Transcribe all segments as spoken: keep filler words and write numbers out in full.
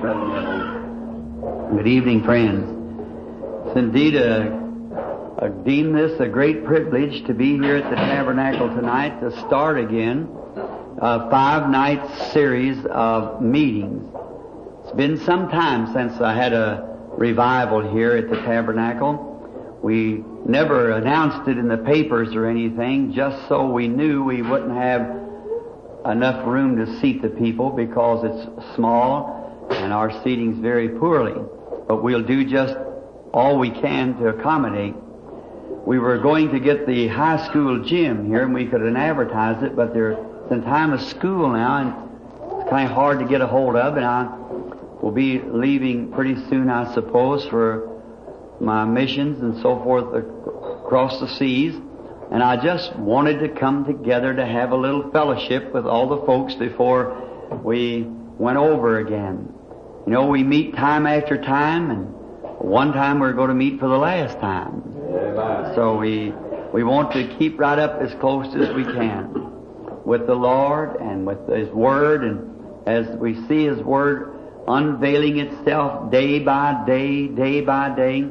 Brother Neville. Good evening, friends. It's indeed a, a deem this a great privilege to be here at the Tabernacle tonight to start again a five-night series of meetings. It's been some time since I had a revival here at the Tabernacle. We never announced it in the papers or anything, just so we knew we wouldn't have enough room to seat the people because it's small and our seating's very poorly. But we'll do just all we can to accommodate. We were going to get the high school gym here and we could have advertised it, but there's in time of school now and it's kind of hard to get a hold of, and I will be leaving pretty soon, I suppose, for my missions and so forth across the seas. And I just wanted to come together to have a little fellowship with all the folks before we went over again. You know, we meet time after time, and one time we're going to meet for the last time. Amen. So we we want to keep right up as close as we can with the Lord and with His Word, and as we see His Word unveiling itself day by day, day by day.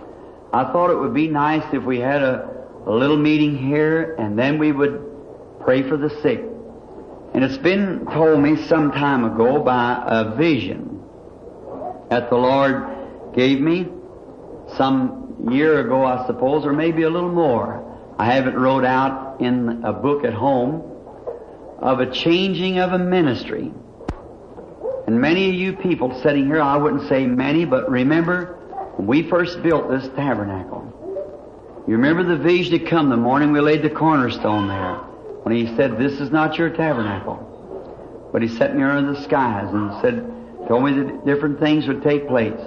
I thought it would be nice if we had a a little meeting here, and then we would pray for the sick. And it's been told me some time ago by a vision that the Lord gave me some year ago, I suppose, or maybe a little more. I have it wrote out in a book at home of a changing of a ministry. And many of you people sitting here, I wouldn't say many, but remember when we first built this tabernacle. You remember the vision that come the morning we laid the cornerstone there, when He said, "This is not your tabernacle." But He set me under the skies and said, told me that different things would take place.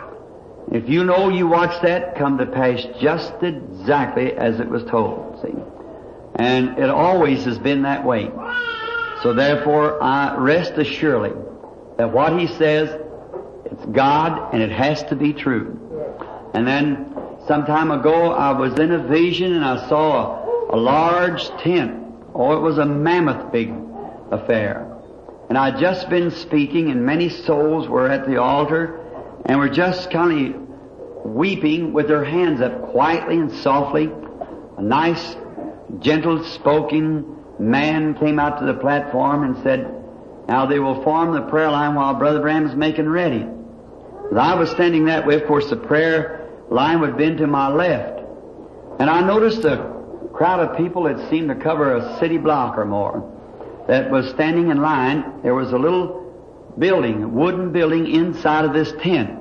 If you know you watched that come to pass just exactly as it was told, see. And it always has been that way. So therefore, I rest assuredly that what He says, it's God and it has to be true. And then some time ago, I was in a vision and I saw a, a large tent. Oh, it was a mammoth big affair. And I'd just been speaking, and many souls were at the altar and were just kind of weeping with their hands up quietly and softly. A nice, gentle-spoken man came out to the platform and said, "Now they will form the prayer line while Brother Branham is making ready." As I was standing that way, of course, the prayer line would have been to my left. And I noticed a crowd of people that seemed to cover a city block or more that was standing in line. There was a little building, a wooden building inside of this tent.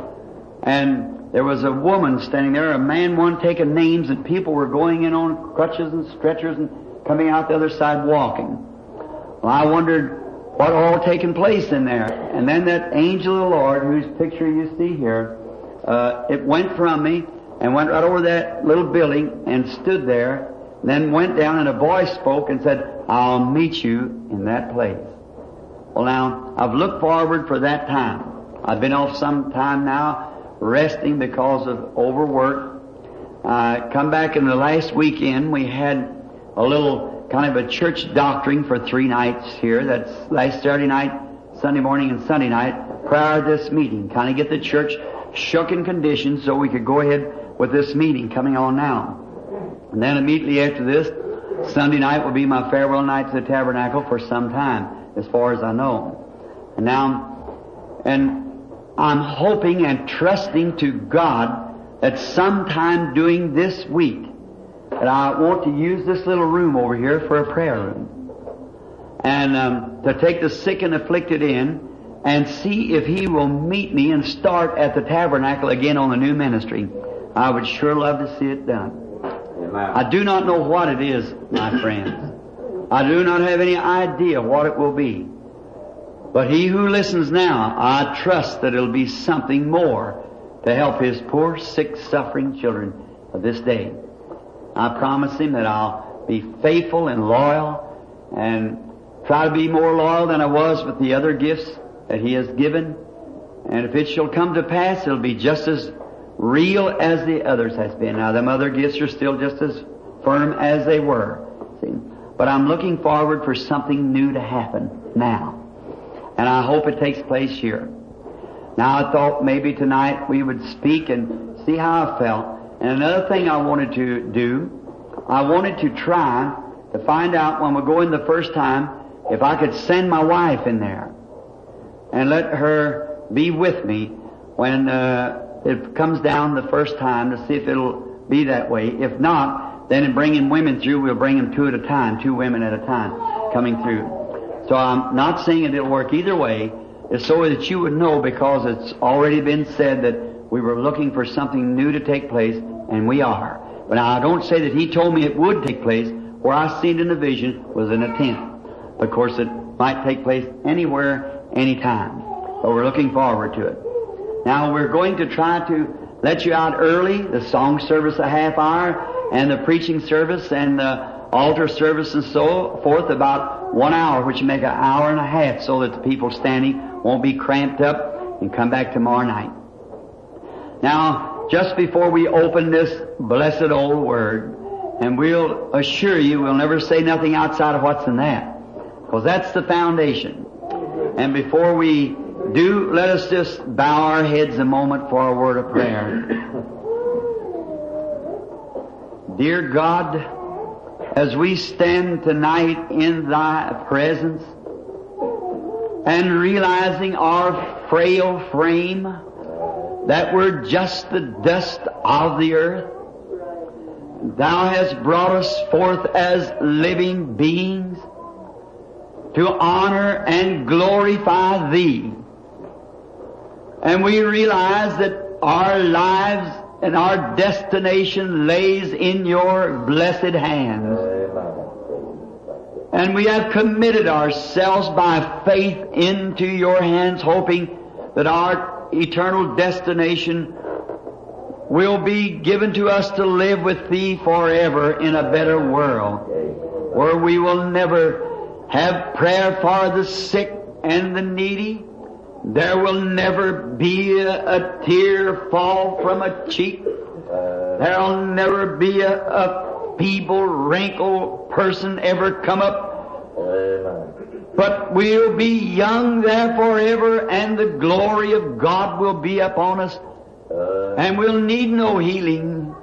And there was a woman standing there, a man, one taking names, and people were going in on crutches and stretchers and coming out the other side walking. Well, I wondered what all taking place in there. And then that angel of the Lord, whose picture you see here, Uh, it went from me and went right over that little building and stood there, then went down and a voice spoke and said, "I'll meet you in that place." Well, now, I've looked forward for that time. I've been off some time now, resting because of overwork. I come back in the last weekend. We had a little kind of a church doctrine for three nights here. That's last Saturday night, Sunday morning, and Sunday night prior to this meeting. Kind of get the church shook in condition so we could go ahead with this meeting coming on now. And then immediately after this, Sunday night will be my farewell night to the tabernacle for some time, as far as I know. And now, and I'm hoping and trusting to God that sometime during this week that I want to use this little room over here for a prayer room. And um, to take the sick and afflicted in, and see if He will meet me and start at the tabernacle again on the new ministry. I would sure love to see it done. Amen. I do not know what it is, my friends. I do not have any idea what it will be. But he who listens now, I trust that it'll be something more to help His poor, sick, suffering children of this day. I promise Him that I'll be faithful and loyal and try to be more loyal than I was with the other gifts that He has given. And if it shall come to pass, it'll be just as real as the others has been. Now, them other gifts are still just as firm as they were. See? But I'm looking forward for something new to happen now. And I hope it takes place here. Now I thought maybe tonight we would speak and see how I felt. And another thing I wanted to do, I wanted to try to find out when we go in the first time if I could send my wife in there and let her be with me when uh, it comes down the first time to see if it'll be that way. If not, then in bringing women through, we'll bring them two at a time, two women at a time coming through. So I'm not saying it'll work either way. It's so that you would know, because it's already been said that we were looking for something new to take place, and we are. But now I don't say that He told me it would take place. Where I seen it in the vision was in a tent. Of course, it might take place anywhere, anytime. But we're looking forward to it. Now we're going to try to let you out early, the song service a half hour, and the preaching service and the altar service and so forth about one hour, which will make an hour and a half, so that the people standing won't be cramped up, and come back tomorrow night. Now, just before we open this blessed old Word, and we'll assure you we'll never say nothing outside of what's in that, because that's the foundation. And before we do, let us just bow our heads a moment for a word of prayer. Dear God, as we stand tonight in Thy presence and realizing our frail frame, that we're just the dust of the earth, Thou hast brought us forth as living beings to honor and glorify Thee. And we realize that our lives and our destination lays in Your blessed hands. And we have committed ourselves by faith into Your hands, hoping that our eternal destination will be given to us to live with Thee forever in a better world, where we will never have prayer for the sick and the needy. There will never be a, a tear fall from a cheek. There will never be a, a feeble, wrinkled person ever come up. But we'll be young there forever, and the glory of God will be upon us. And we'll need no healing,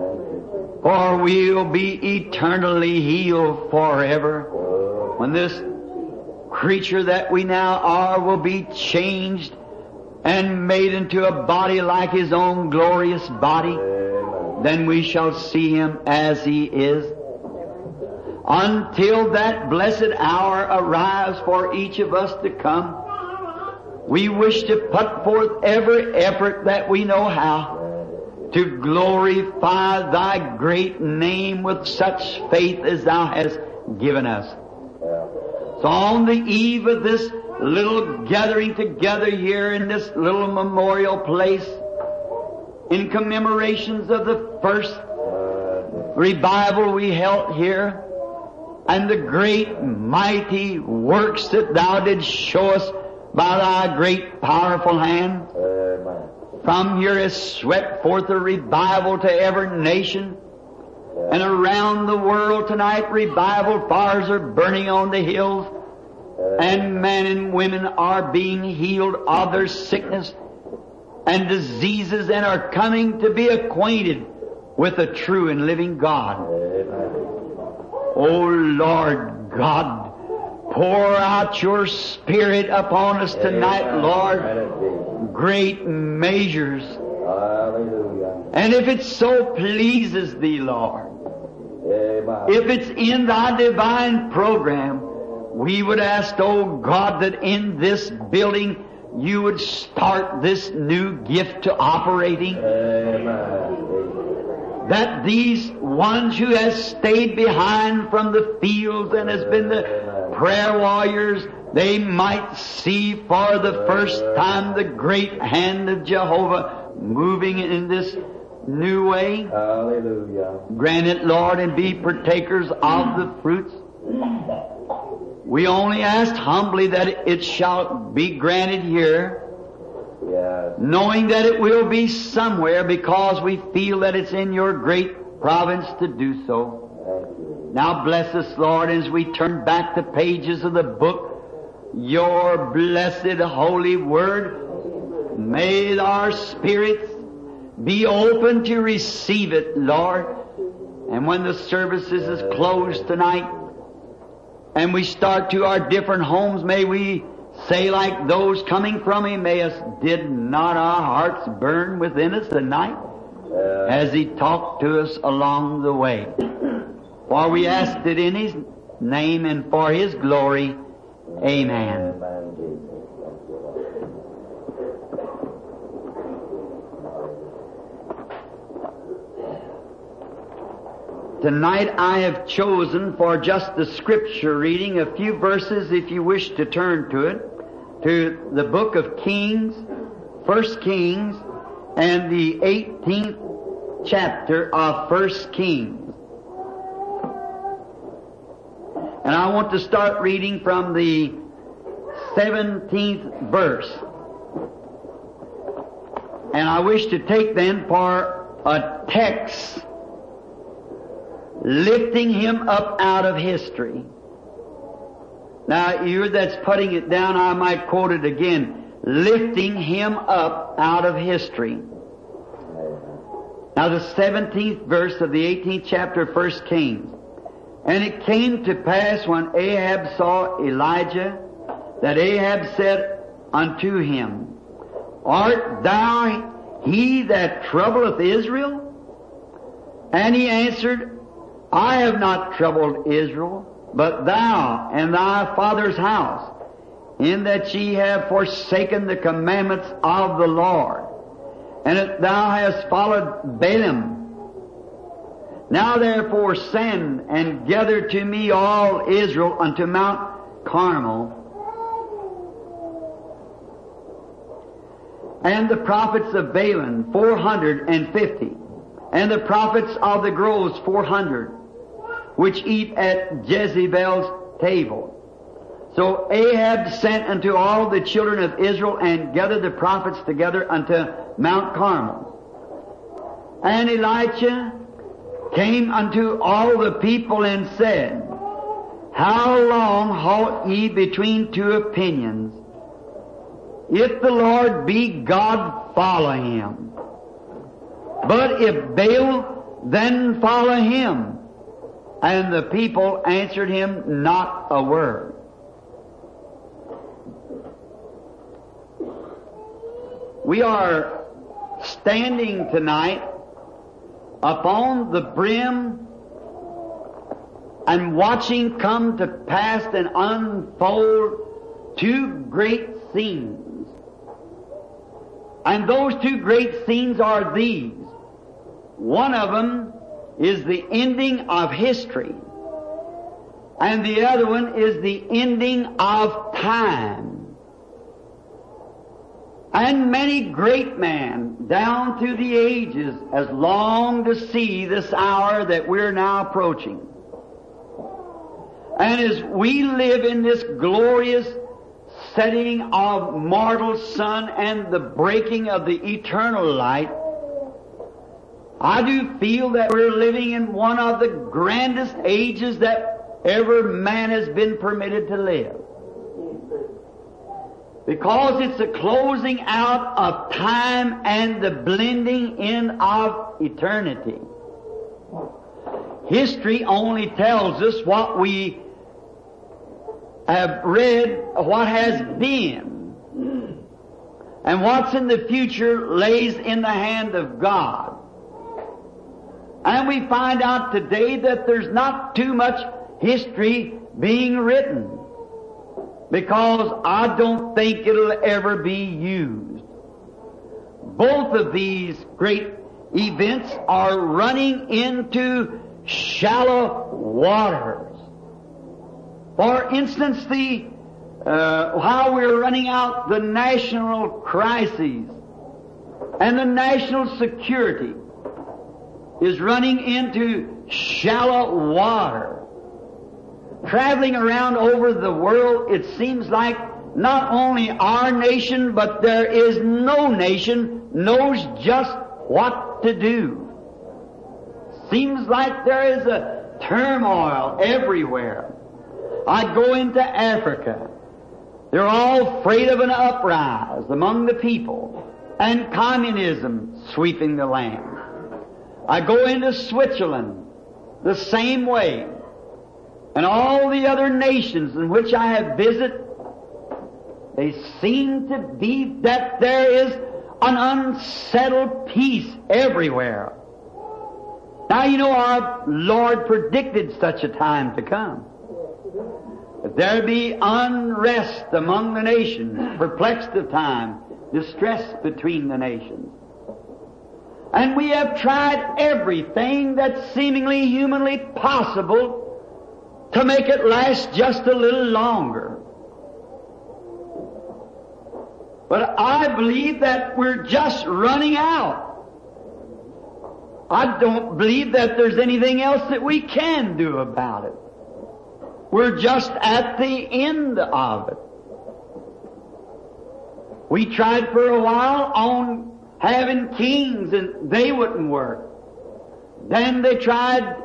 for we'll be eternally healed forever. When this creature that we now are will be changed and made into a body like His own glorious body, then we shall see Him as He is. Until that blessed hour arrives for each of us to come, we wish to put forth every effort that we know how to glorify Thy great name with such faith as Thou hast given us. So on the eve of this little gathering together here in this little memorial place, in commemorations of the first revival we held here, and the great mighty works that Thou didst show us by Thy great powerful hand. Amen. From here has swept forth a revival to every nation. Yeah. And around the world tonight, revival fires are burning on the hills. Yeah. And men and women are being healed of their sickness and diseases, and are coming to be acquainted with the true and living God. Amen. Oh Lord God, pour out Your Spirit upon us tonight, Amen. Lord. Great measures. Hallelujah. And if it so pleases Thee, Lord, Amen. If it's in Thy divine program, we would ask, oh God, that in this building You would start this new gift to operating. Amen. That these ones who has stayed behind from the fields and has been the prayer warriors, they might see for the first time the great hand of Jehovah moving in this new way. Hallelujah. Grant it, Lord, and be partakers of the fruits. We only ask humbly that it shall be granted here, yes. Knowing that it will be somewhere, because we feel that it's in Your great providence to do so. Now bless us, Lord, as we turn back the pages of the book, Your blessed holy word. May our spirits be open to receive it, Lord. And when the services is closed tonight and we start to our different homes, may we say like those coming from Emmaus, did not our hearts burn within us tonight as He talked to us along the way? For we asked it in His name and for His glory. Amen. Tonight I have chosen for just the scripture reading a few verses, if you wish to turn to it, to the book of Kings, First Kings, and the eighteenth chapter of First Kings. And I want to start reading from the seventeenth verse. And I wish to take then for a text lifting Him up out of history. Now, you that's putting it down, I might quote it again. Lifting Him up out of history. Now, the seventeenth verse of the eighteenth chapter of First Kings. And it came to pass when Ahab saw Elijah, that Ahab said unto him, Art thou he that troubleth Israel? And he answered, I have not troubled Israel, but thou and thy father's house, in that ye have forsaken the commandments of the Lord, and that thou hast followed Balaam. Now therefore send and gather to me all Israel unto Mount Carmel, and the prophets of Baalim four hundred and fifty, and the prophets of the groves four hundred, which eat at Jezebel's table. So Ahab sent unto all the children of Israel and gathered the prophets together unto Mount Carmel. And Elijah came unto all the people and said, How long halt ye between two opinions? If the Lord be God, follow Him. But if Baal, then follow him. And the people answered him not a word. We are standing tonight upon the brim and watching come to pass and unfold two great scenes. And those two great scenes are these. One of them is the ending of history, and the other one is the ending of time. And many great men down through the ages has longed to see this hour that we're now approaching. And as we live in this glorious setting of mortal sun and the breaking of the eternal light, I do feel that we're living in one of the grandest ages that ever man has been permitted to live. Because it's the closing out of time and the blending in of eternity. History only tells us what we have read, what has been. And what's in the future lays in the hand of God. And we find out today that there's not too much history being written, because I don't think it'll ever be used. Both of these great events are running into shallow waters. For instance, the uh, how we're running out the national crises and the national security is running into shallow water. Traveling around over the world, it seems like not only our nation, but there is no nation knows just what to do. Seems like there is a turmoil everywhere. I go into Africa. They're all afraid of an uprising among the people and communism sweeping the land. I go into Switzerland the same way, and all the other nations in which I have visited, they seem to be that there is an unsettled peace everywhere. Now you know our Lord predicted such a time to come. That there be unrest among the nations, perplexed of time, distress between the nations. And we have tried everything that's seemingly humanly possible to make it last just a little longer. But I believe that we're just running out. I don't believe that there's anything else that we can do about it. We're just at the end of it. We tried for a while on having kings, and they wouldn't work. Then they tried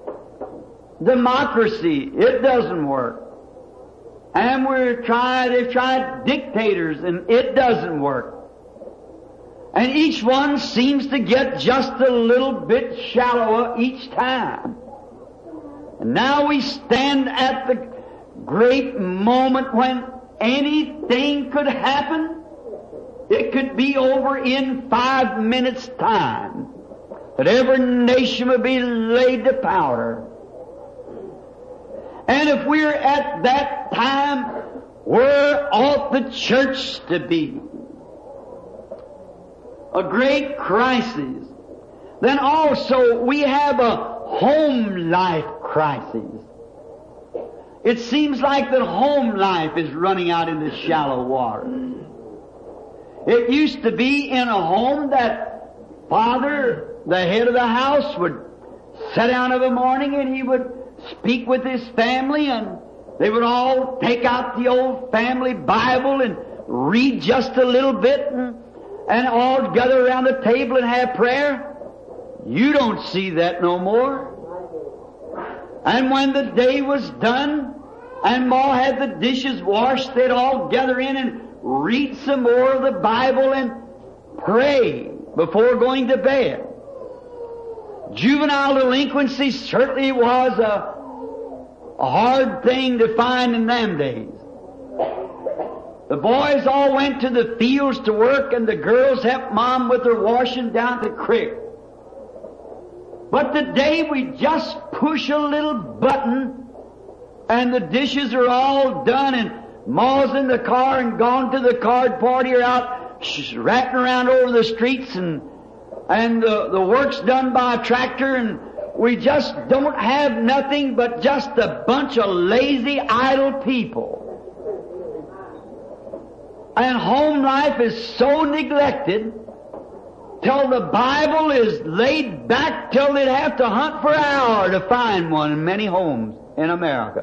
democracy. It doesn't work. And we're tried, they've tried dictators, and it doesn't work. And each one seems to get just a little bit shallower each time. And now we stand at the great moment when anything could happen. It could be over in five minutes' time. That every nation would be laid to powder. And if we're at that time, where ought the church to be? A great crisis. Then also we have a home life crisis. It seems like that home life is running out into shallow water. It used to be in a home that father, the head of the house, would sit down of a morning and he would speak with his family, and they would all take out the old family Bible and read just a little bit, and, and all gather around the table and have prayer. You don't see that no more. And when the day was done and Ma had the dishes washed, they'd all gather in and read some more of the Bible and pray before going to bed. Juvenile delinquency certainly was a, a hard thing to find in them days. The boys all went to the fields to work, and the girls helped Mom with her washing down the creek. But today we just push a little button and the dishes are all done, and Ma's in the car and gone to the card party, or out ratting around over the streets, and and the, the work's done by a tractor, and we just don't have nothing but just a bunch of lazy, idle people. And home life is so neglected till the Bible is laid back till they'd have to hunt for an hour to find one in many homes in America.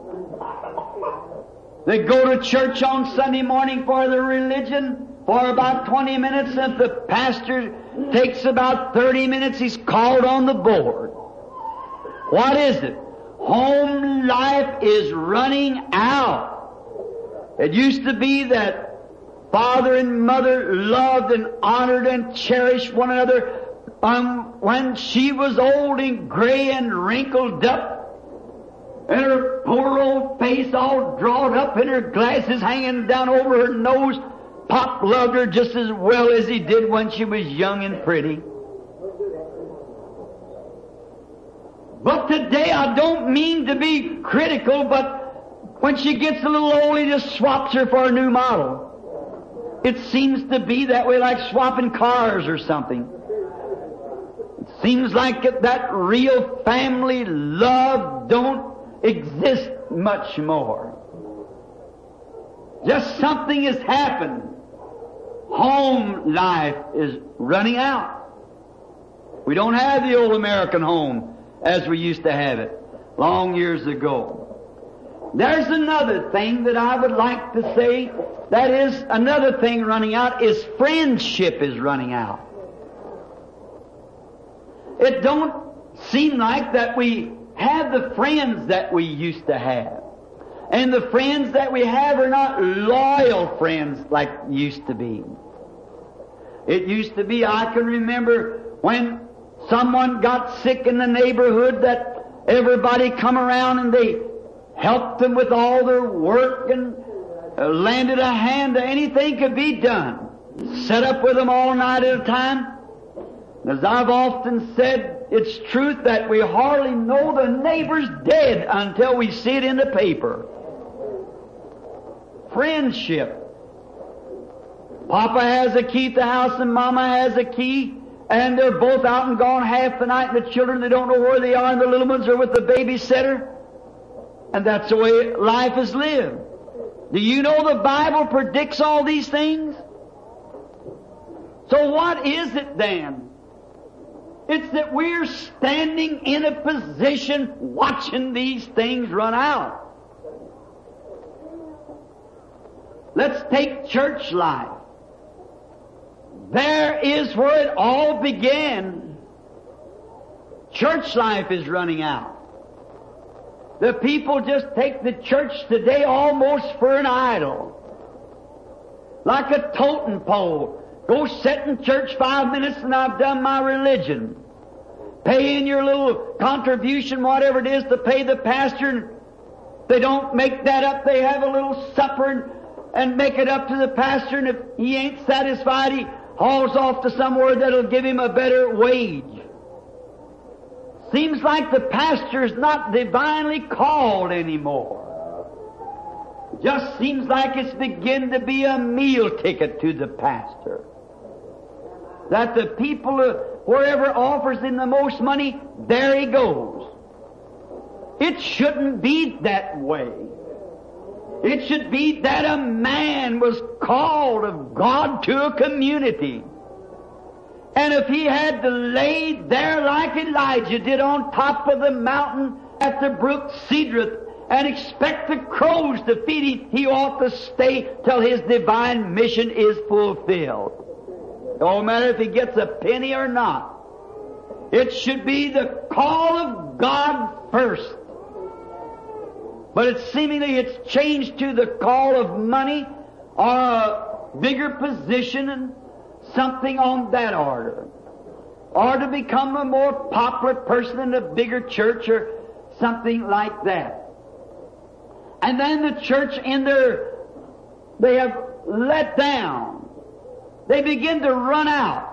They go to church on Sunday morning for their religion for about twenty minutes, and if the pastor takes about thirty minutes, he's called on the board. What is it? Home life is running out. It used to be that father and mother loved and honored and cherished one another. Um, when she was old and gray and wrinkled up, and her poor old face all drawn up and her glasses hanging down over her nose, Pop loved her just as well as he did when she was young and pretty. But today, I don't mean to be critical, but when she gets a little old, he just swaps her for a new model. It seems to be that way, like swapping cars or something. It seems like that real family love don't exist much more. Just something has happened. Home life is running out. We don't have the old American home as we used to have it long years ago. There's another thing that I would like to say. That is, another thing running out is friendship is running out. It don't seem like that we have the friends that we used to have. And the friends that we have are not loyal friends like used to be. It used to be, I can remember when someone got sick in the neighborhood that everybody come around and they helped them with all their work and uh, lended a hand to anything could be done. Set up with them all night at a time. As I've often said, it's truth that we hardly know the neighbor's dead until we see it in the paper. Friendship. Papa has a key to the house and Mama has a key, and they're both out and gone half the night, and the children, they don't know where they are, and the little ones are with the babysitter. And that's the way life is lived. Do you know the Bible predicts all these things? So what is it then? It's that we're standing in a position watching these things run out. Let's take church life. There is where it all began. Church life is running out. The people just take the church today almost for an idol. Like a totem pole. Go sit in church five minutes and I've done my religion. Pay in your little contribution, whatever it is, to pay the pastor. They don't make that up. They have a little supper and, and make it up to the pastor, and if he ain't satisfied, he hauls off to somewhere that'll give him a better wage. Seems like the pastor is not divinely called anymore. Just seems like it's beginning to be a meal ticket to the pastor. That the people, uh, wherever offers him the most money, there he goes. It shouldn't be that way. It should be that a man was called of God to a community. And if he had to lay there like Elijah did on top of the mountain at the brook Cedrith and expect the crows to feed him, he ought to stay till his divine mission is fulfilled. No matter if he gets a penny or not. It should be the call of God first. But it's seemingly it's changed to the call of money or a bigger position and something on that order. Or to become a more popular person in a bigger church or something like that. And then the church in their, they have let down. They begin to run out.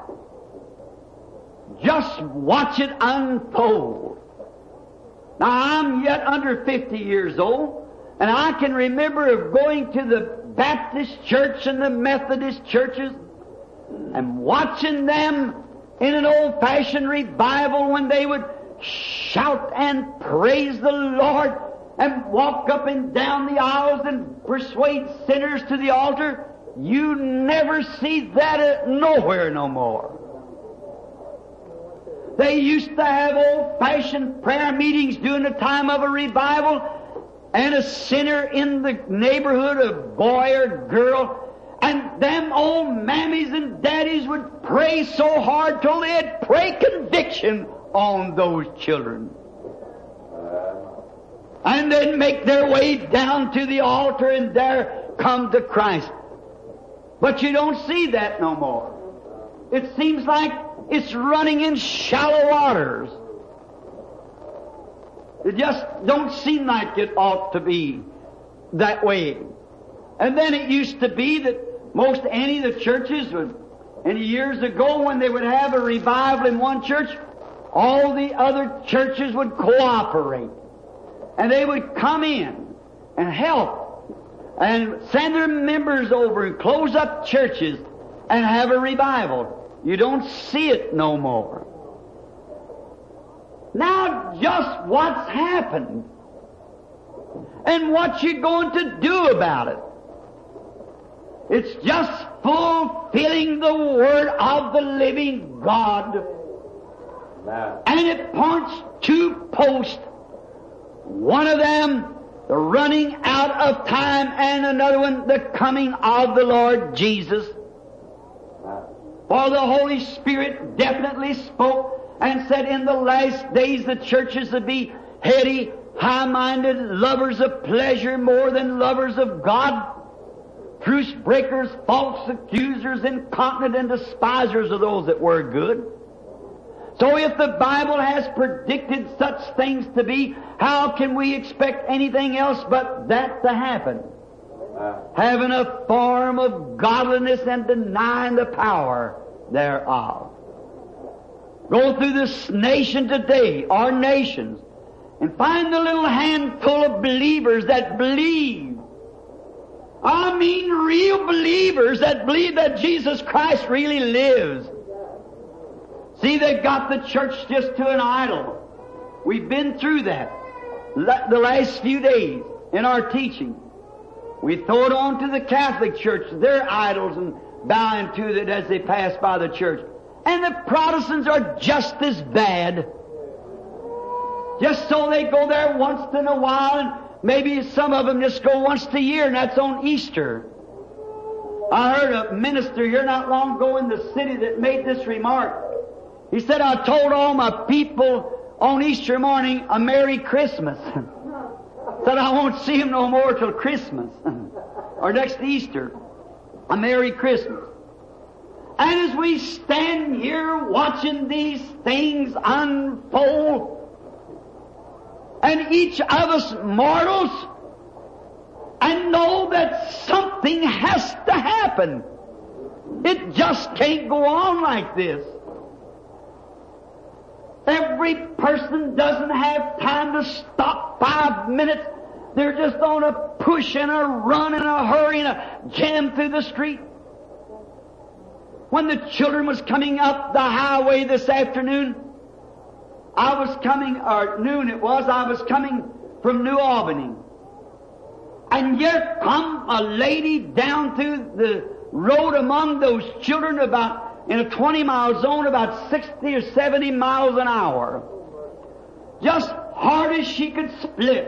Just watch it unfold. Now, I'm yet under fifty years old, and I can remember of going to the Baptist church and the Methodist churches and watching them in an old-fashioned revival when they would shout and praise the Lord and walk up and down the aisles and persuade sinners to the altar. You never see that nowhere no more. They used to have old-fashioned prayer meetings during the time of a revival, and a sinner in the neighborhood, a boy or girl, and them old mammies and daddies would pray so hard till they'd pray conviction on those children. And then make their way down to the altar and there come to Christ. But you don't see that no more. It seems like it's running in shallow waters. It just don't seem like it ought to be that way. And then it used to be that most any of the churches would, any years ago when they would have a revival in one church, all the other churches would cooperate. And they would come in and help and send their members over and close up churches and have a revival. You don't see it no more. Now just what's happened and what you're going to do about it. It's just fulfilling the Word of the living God. Amen. And it points to posts. One of them, the running out of time, and another one, the coming of the Lord Jesus. For the Holy Spirit definitely spoke and said in the last days the churches would be heady, high-minded, lovers of pleasure more than lovers of God, truce breakers, false accusers, incontinent, and despisers of those that were good. So if the Bible has predicted such things to be, how can we expect anything else but that to happen? Having a form of godliness and denying the power thereof. Go through this nation today, our nations, and find a little handful of believers that believe. I mean real believers that believe that Jesus Christ really lives. See, they've got the church just to an idol. We've been through that the last few days in our teaching. We throw it on to the Catholic Church, their idols, and bowing to it as they pass by the church. And the Protestants are just as bad. Just so they go there once in a while, and maybe some of them just go once a year, and that's on Easter. I heard a minister here not long ago in the city that made this remark. He said, I told all my people on Easter morning a Merry Christmas. Said I won't see them no more till Christmas or next Easter. A Merry Christmas. And as we stand here watching these things unfold, and each of us mortals, and know that something has to happen. It just can't go on like this. Every person doesn't have time to stop five minutes. They're just on a push and a run and a hurry and a jam through the street. When the children was coming up the highway this afternoon, I was coming, or noon it was, I was coming from New Albany. And yet come a lady down through the road among those children about, in a twenty mile zone, about sixty or seventy miles an hour. Just hard as she could split.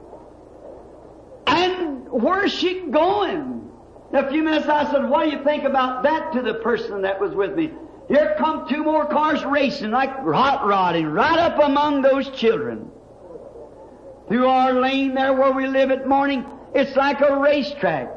And where's she going? In a few minutes I said, what do you think about that, to the person that was with me? Here come two more cars racing like hot rodding right up among those children. Through our lane there where we live at morning, it's like a racetrack.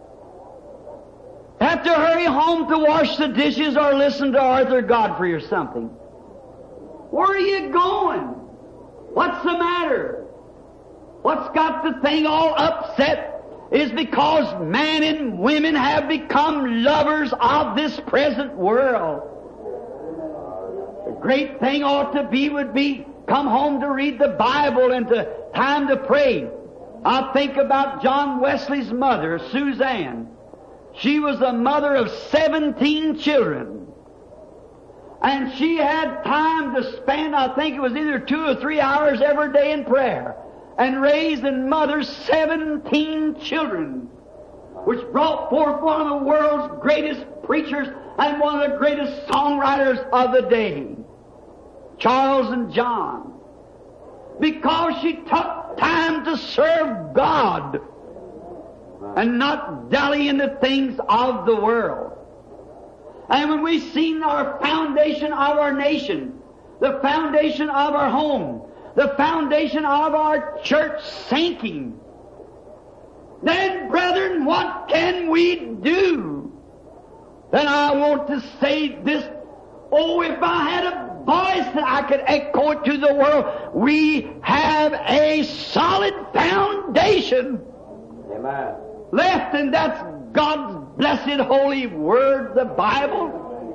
Have to hurry home to wash the dishes or listen to Arthur Godfrey or something. Where are you going? What's the matter? What's got the thing all upset is because men and women have become lovers of this present world. The great thing ought to be would be come home to read the Bible and to time to pray. I think about John Wesley's mother, Suzanne. She was the mother of seventeen children. And she had time to spend, I think it was either two or three hours every day in prayer, and raised and mothered seventeen children, which brought forth one of the world's greatest preachers and one of the greatest songwriters of the day, Charles and John. Because she took time to serve God and not dally in the things of the world. And when we've seen our foundation of our nation, the foundation of our home, the foundation of our church sinking, then, brethren, what can we do? Then I want to say this, oh, if I had a voice that I could echo it to the world, we have a solid foundation. Amen. Left, and that's God's blessed holy word, the Bible.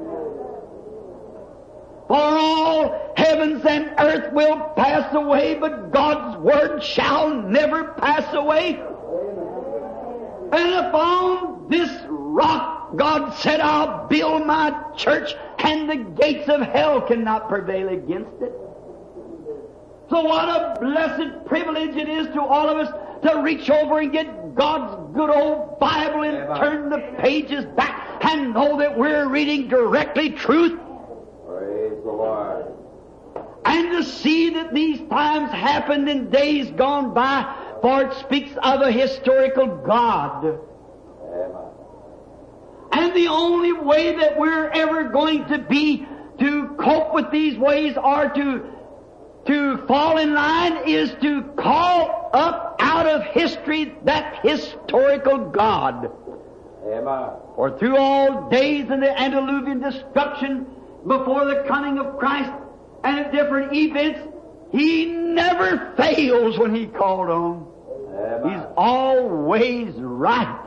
For all heavens and earth will pass away, but God's word shall never pass away. And upon this rock, God said, I'll build my church, and the gates of hell cannot prevail against it. So what a blessed privilege it is to all of us to reach over and get God's good old Bible and Amen. Turn the pages back and know that we're reading directly truth. Praise the Lord. And to see that these times happened in days gone by, for it speaks of a historical God. Amen. And the only way that we're ever going to be to cope with these ways or to To fall in line is to call up out of history that historical God. Amen. For through all days in the antediluvian destruction, before the coming of Christ, and at different events, He never fails when He called on. Amen. He's always right.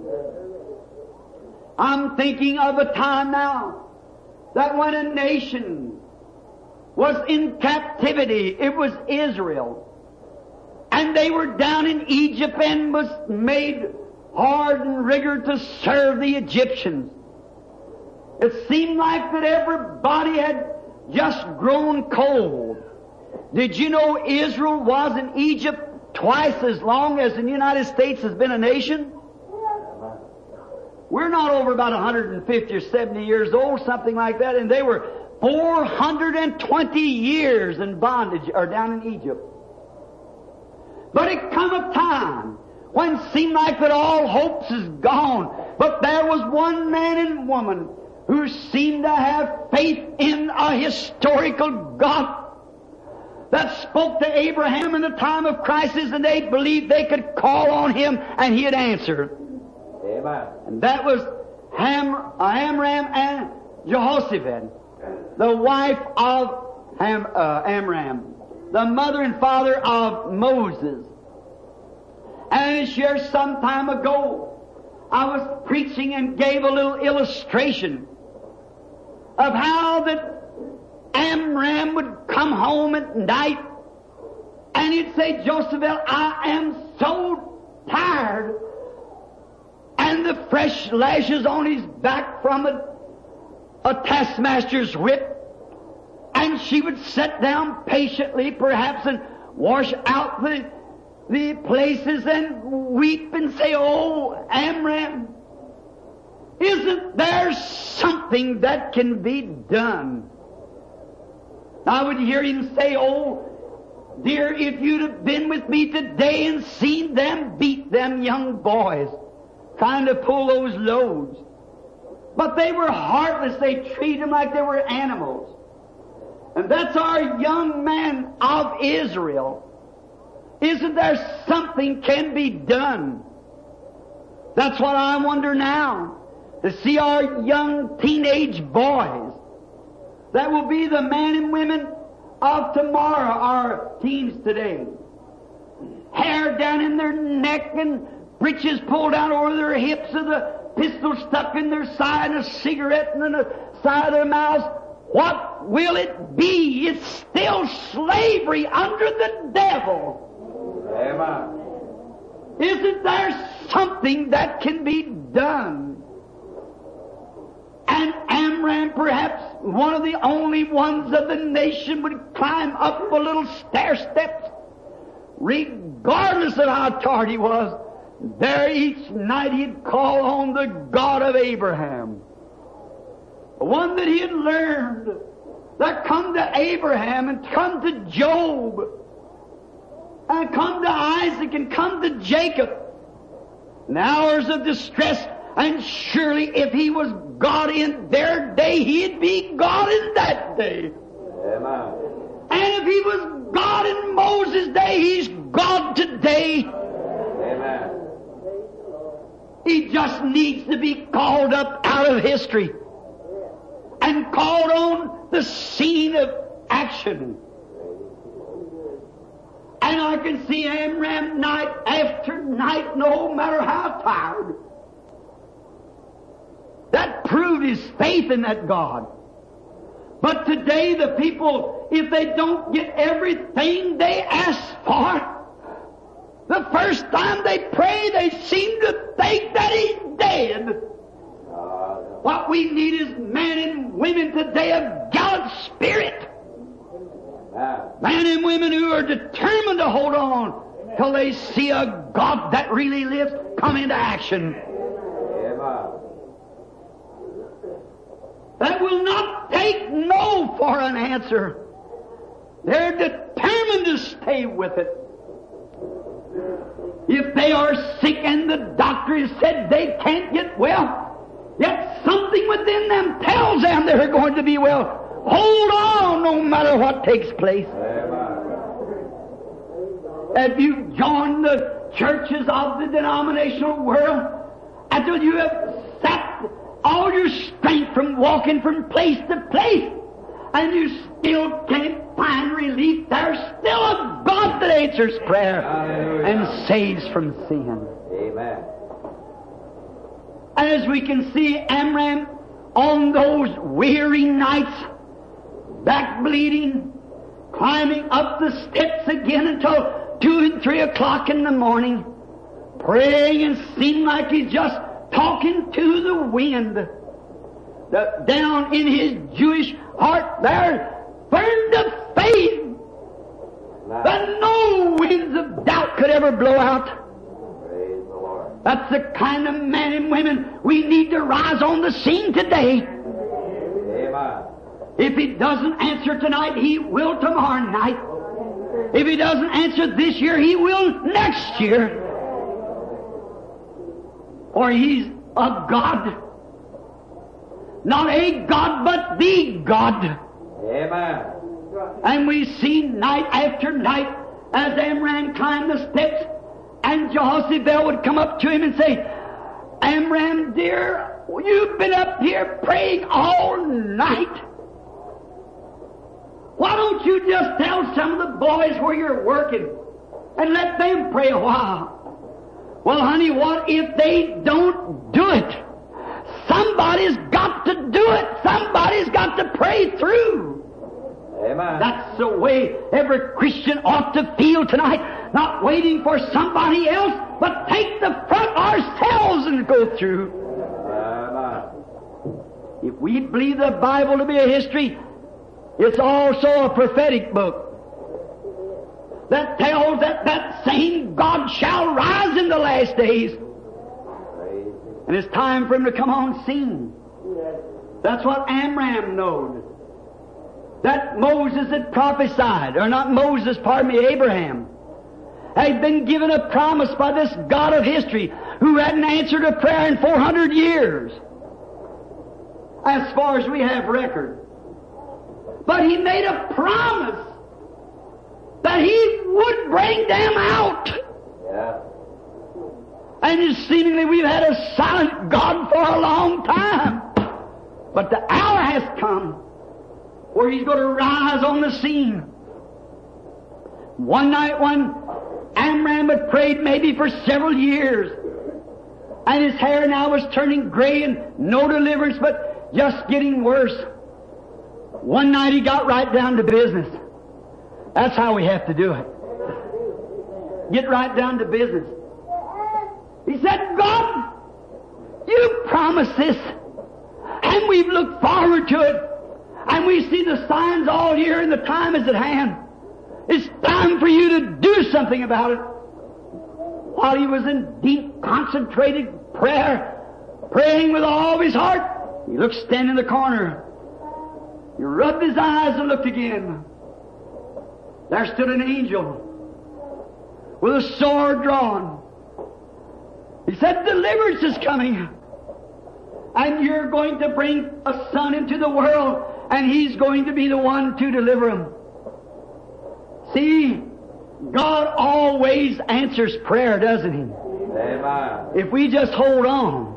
I'm thinking of a time now that when a nation was in captivity, it was Israel. And they were down in Egypt and was made hard and rigor to serve the Egyptians. It seemed like that everybody had just grown cold. Did you know Israel was in Egypt twice as long as the United States has been a nation? We're not over about one hundred fifty or seventy years old, something like that, and they were four hundred twenty years in bondage, or down in Egypt. But it come a time when it seemed like that all hopes is gone. But there was one man and woman who seemed to have faith in a historical God that spoke to Abraham in the time of crisis, and they believed they could call on him and he'd answer. Amen. And that was Ham, uh, Amram and Jehoshaphat, the wife of Ham, uh, Amram, the mother and father of Moses. And this year, some time ago, I was preaching and gave a little illustration of how that Amram would come home at night and he'd say, Jehoshaphat, I am so tired. And the fresh lashes on his back from a, a taskmaster's whip. And she would sit down patiently, perhaps, and wash out the, the places and weep and say, oh, Amram, isn't there something that can be done? I would hear him say, oh, dear, if you'd have been with me today and seen them beat them young boys, trying to pull those loads. But they were heartless. They treated them like they were animals. And that's our young man of Israel. Isn't there something can be done? That's what I wonder now. To see our young teenage boys that will be the men and women of tomorrow, our teens today. Hair down in their neck and breeches pulled out over their hips, and the pistol stuck in their side, and a cigarette in the side of their mouths. What will it be? It's still slavery under the devil. Amen. Isn't there something that can be done? And Amram, perhaps one of the only ones of the nation, would climb up a little stair steps, regardless of how tired he was. There each night he'd call on the God of Abraham. The one that he had learned, that come to Abraham and come to Job and come to Isaac and come to Jacob in hours of distress. And surely if he was God in their day, he'd be God in that day. Amen. And if he was God in Moses' day, he's God today. Amen. He just needs to be called up out of history and called on the scene of action. And I can see Amram night after night, no matter how tired. That proved his faith in that God. But today the people, if they don't get everything they ask for, the first time they pray, they seem to think that he's dead. What we need is men and women today of gallant spirit. Men and women who are determined to hold on till they see a God that really lives come into action. That will not take no for an answer. They're determined to stay with it. If they are sick and the doctor has said they can't get well, yet something within them tells them they're going to be well. Hold on no matter what takes place. Amen. Have you joined the churches of the denominational world until you have sapped all your strength from walking from place to place, and you still can't find relief? There's still a God that answers prayer Hallelujah. and saves from sin. Amen. And as we can see, Amram, on those weary nights, back bleeding, climbing up the steps again until two and three o'clock in the morning, praying and seemed like he's just talking to the wind. The, down in his Jewish heart there burned a faith that no winds of doubt could ever blow out. Praise the Lord. That's the kind of men and women we need to rise on the scene today. Amen. If He doesn't answer tonight, He will tomorrow night. If He doesn't answer this year, He will next year. For He's a God. Not a God, but the God. Amen. And we see night after night as Amram climbed the steps, and Jehoshaphat would come up to him and say, Amram, dear, you've been up here praying all night. Why don't you just tell some of the boys where you're working and let them pray a while? Well, honey, what if they don't do it? Somebody's got to do it. Somebody's got to pray through. Amen. That's the way every Christian ought to feel tonight. Not waiting for somebody else, but take the front ourselves and go through. Amen. If we believe the Bible to be a history, it's also a prophetic book that tells that that same God shall rise in the last days. Praise Him. And it's time for Him to come on scene. That's what Amram knowed. That Moses had prophesied, or not Moses, pardon me, Abraham, had been given a promise by this God of history who hadn't answered a prayer in four hundred years, as far as we have record. But He made a promise that He would bring them out. Yeah. And seemingly we've had a silent God for a long time. But the hour has come where He's going to rise on the scene. One night when Amram had prayed maybe for several years, and his hair now was turning gray and no deliverance, but just getting worse. One night he got right down to business. That's how we have to do it. Get right down to business. He said, God, You promised this, and we've looked forward to it, and we see the signs all year, and the time is at hand. It's time for You to do something about it. While he was in deep, concentrated prayer, praying with all of his heart, he looked standing in the corner. He rubbed his eyes and looked again. There stood an angel with a sword drawn. He said, deliverance is coming. And you're going to bring a son into the world, and he's going to be the one to deliver him. See, God always answers prayer, doesn't He? Amen. If we just hold on.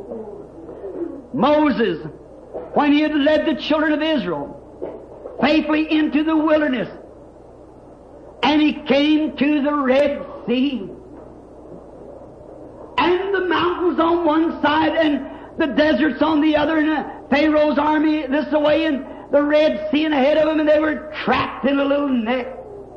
Moses, when he had led the children of Israel faithfully into the wilderness, and he came to the Red Sea, and the mountains on one side and the deserts on the other, and uh, Pharaoh's army this way, and the Red Sea ahead of them, and they were trapped in a little net.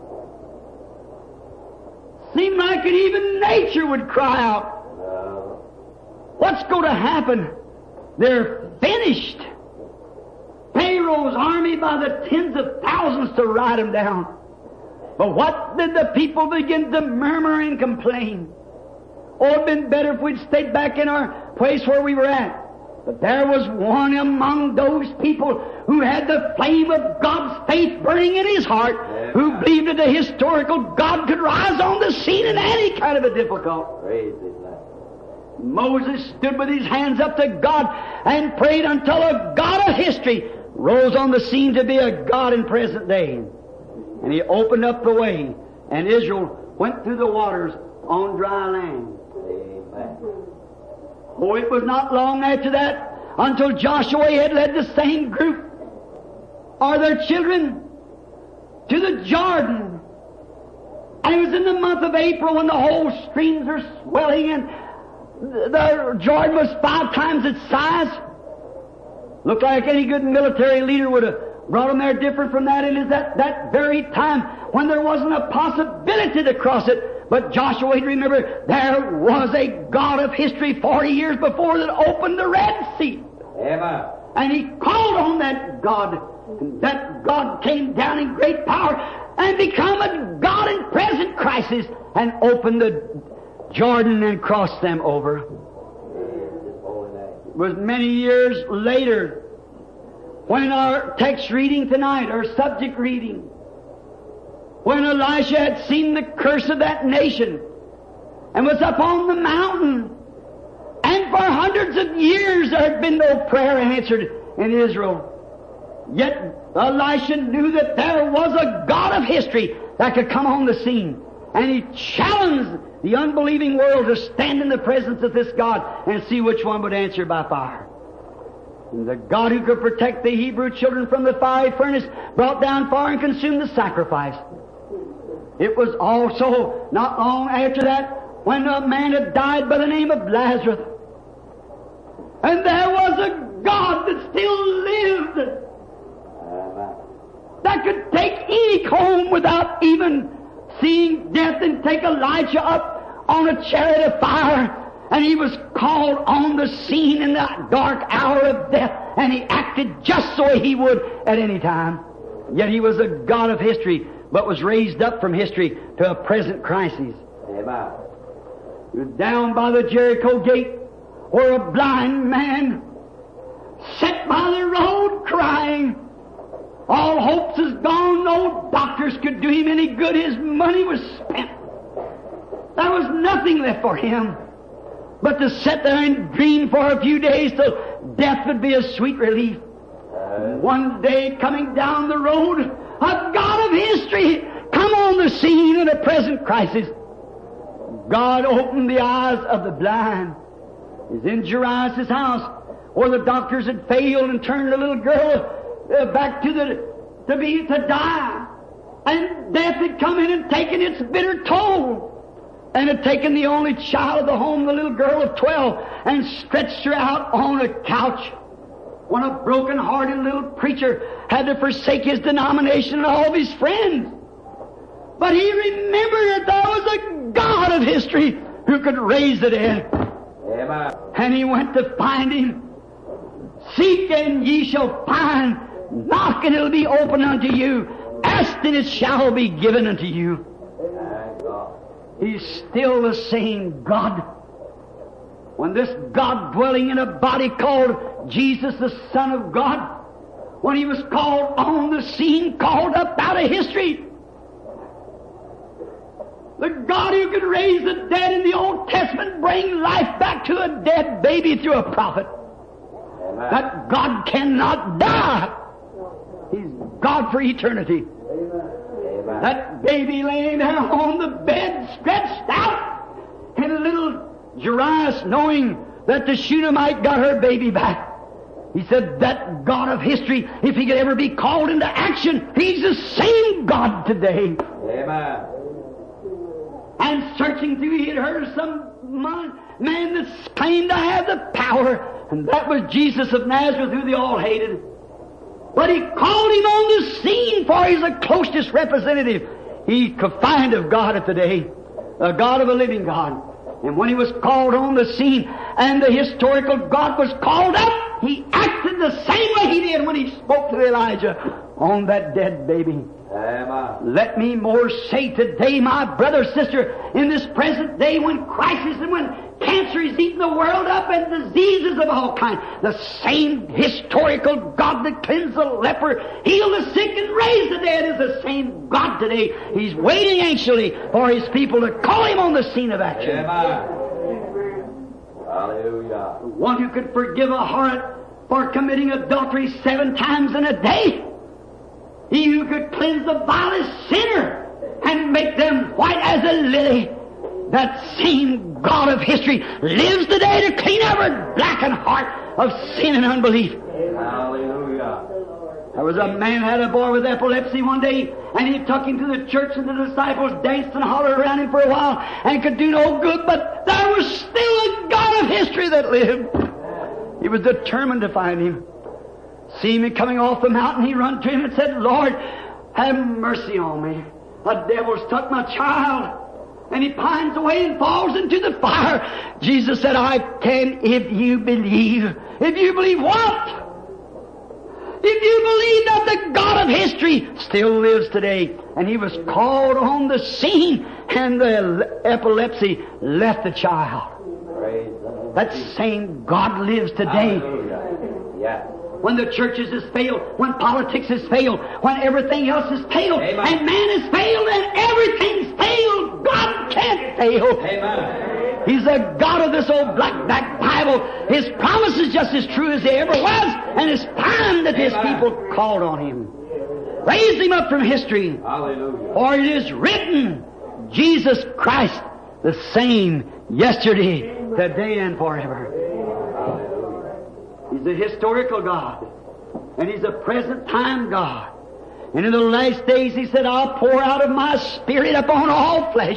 Seemed like it, even nature would cry out. What's going to happen? They're finished. Pharaoh's army by the tens of thousands to ride them down. But what did the people begin to murmur and complain? Oh, it'd been better if we'd stayed back in our place where we were at. But there was one among those people who had the flame of God's faith burning in his heart, Amen. Who believed that the historical God could rise on the scene in any kind of a difficult. Praise His name. Moses stood with his hands up to God and prayed until a God of history rose on the scene to be a God in present day. And He opened up the way, and Israel went through the waters on dry land. Amen. Oh, it was not long after that until Joshua had led the same group or their children to the Jordan. And it was in the month of April when the whole streams are swelling and the Jordan was five times its size. Looked like any good military leader would have brought them there. Different from that, it is that, that very time when there wasn't a possibility to cross it. But Joshua, remember, there was a God of history forty years before that opened the Red Sea. Amen. And he called on that God. And that God came down in great power and become a God in present crisis and opened the Jordan and crossed them over. It was many years later when our text reading tonight, our subject reading, when Elisha had seen the curse of that nation and was up on the mountain, and for hundreds of years there had been no prayer answered in Israel. Yet Elisha knew that there was a God of history that could come on the scene. And he challenged the unbelieving world to stand in the presence of this God and see which one would answer by fire. And the God who could protect the Hebrew children from the fiery furnace brought down fire and consumed the sacrifice. It was also not long after that when a man had died by the name of Lazarus. And there was a God that still lived, that could take any home without even seeing death, and take Elijah up on a chariot of fire. And he was called on the scene in that dark hour of death, and he acted just so he would at any time. Yet he was a God of history, but was raised up from history to a present crisis. Amen. He was down by the Jericho gate where a blind man sat by the road crying. All hopes is gone. No doctors could do him any good. His money was spent. There was nothing left for him but to sit there and dream for a few days till death would be a sweet relief. Uh, One day coming down the road, a God of history come on the scene in a present crisis. God opened the eyes of the blind. He's in Jairus' house where the doctors had failed and turned the little girl Uh, back to the to be to die, and death had come in and taken its bitter toll, and had taken the only child of the home, the little girl of twelve, and stretched her out on a couch. When a broken-hearted little preacher had to forsake his denomination and all of his friends, but he remembered that there was a God of history who could raise the dead. Amen. And he went to find him. Seek and ye shall find. Knock and it'll be open unto you. Ask and it shall be given unto you. He's still the same God. When this God dwelling in a body called Jesus, the Son of God, when He was called on the scene, called up out of history, the God who could raise the dead in the Old Testament, bring life back to a dead baby through a prophet. Amen. That God cannot die. He's God for eternity. Amen. That baby laying there on the bed, stretched out, and a little Jairus, knowing that the Shunammite got her baby back, he said, that God of history, if He could ever be called into action, He's the same God today. Amen. And searching through, he had heard of some man that claimed to have the power, and that was Jesus of Nazareth, who they all hated. But He called him on the scene, for He's the closest representative he could find of God at the day, a God of a living God. And when He was called on the scene, and the historical God was called up, He acted the same way He did when He spoke to Elijah on that dead baby. Amen. Let me more say today, my brother, sister, in this present day when crisis and when cancer is eating the world up and diseases of all kinds, the same historical God that cleansed the leper, healed the sick, and raised the dead is the same God today. He's waiting anxiously for His people to call Him on the scene of action. Amen. Hallelujah. One who could forgive a harlot for committing adultery seven times in a day. He who could cleanse the vilest sinner and make them white as a lily. That same God of history lives today to clean every blackened heart of sin and unbelief. Hallelujah. There was a man who had a boy with epilepsy one day, and he took him to the church, and the disciples danced and hollered around him for a while and could do no good, but there was still a God of history that lived. He was determined to find him. See him coming off the mountain, he run to him and said, Lord, have mercy on me. A devil's took my child. And he pines away and falls into the fire. Jesus said, I can if you believe. If you believe what? If you believe that the God of history still lives today. And he was called on the scene, and the epilepsy left the child. That same God lives today. Yeah. When the churches has failed, when politics has failed, when everything else has failed, Amen. and man has failed, and everything's failed, God can't fail. Amen. He's the God of this old black back Bible. His promise is just as true as they ever was, and it's time that His Amen. people called on Him. Raised Him up from history. Hallelujah. For it is written, Jesus Christ, the same yesterday, today, and forever. He's a historical God. And He's a present time God. And in the last days He said, I'll pour out of my Spirit upon all flesh.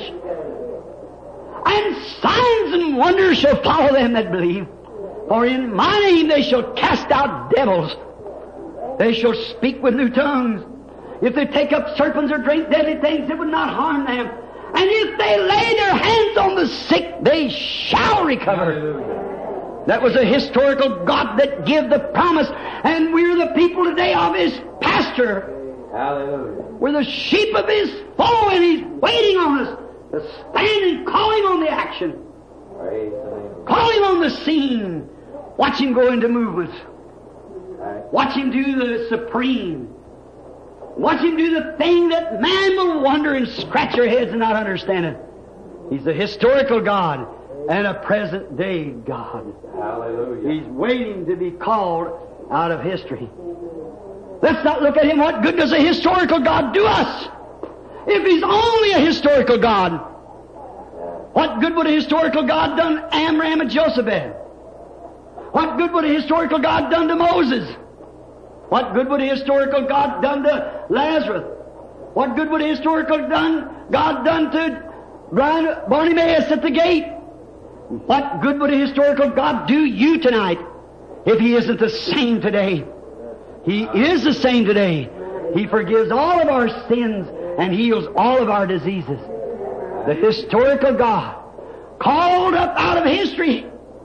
And signs and wonders shall follow them that believe. For in my name they shall cast out devils. They shall speak with new tongues. If they take up serpents or drink deadly things, it would not harm them. And if they lay their hands on the sick, they shall recover. Hallelujah. That was a historical God that gave the promise, and we're the people today of His pasture. Hallelujah. We're the sheep of His fold, and He's waiting on us to stand and call Him on the action. Praise the name. Call Him on the scene. Watch Him go into movements. Watch Him do the supreme. Watch Him do the thing that man will wonder and scratch their heads and not understand it. He's a historical God and a present day God. Hallelujah. He's waiting to be called out of history. Let's not look at Him. What good does a historical God do us? If He's only a historical God, what good would a historical God done Amram and Jochebed? What good would a historical God done to Moses? What good would a historical God done to Lazarus? What good would a historical done, God done to blind Bartimaeus at the gate? What good would a historical God do you tonight if He isn't the same today? He is the same today. He forgives all of our sins and heals all of our diseases. The historical God, called up out of history,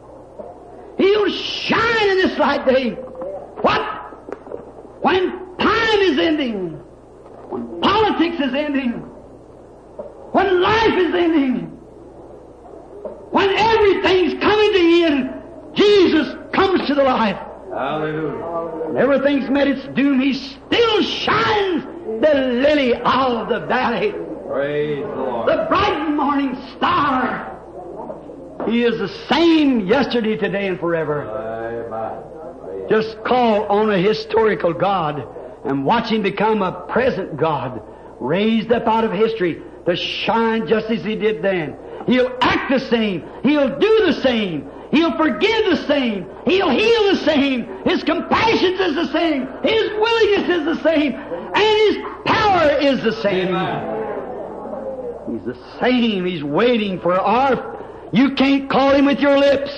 He'll shine in this light day. What? When time is ending, when politics is ending, when life is ending, when everything's coming to the end, Jesus comes to the life. Hallelujah. And everything's met its doom. He still shines, the lily of the valley, Praise the Lord. the bright morning star. He is the same yesterday, today, and forever. Amen. Praise Just call on a historical God and watch Him become a present God, raised up out of history to shine just as He did then. He'll act the same. He'll do the same. He'll forgive the same. He'll heal the same. His compassion is the same. His willingness is the same. And His power is the same. Amen. He's the same. He's waiting for our... You can't call Him with your lips.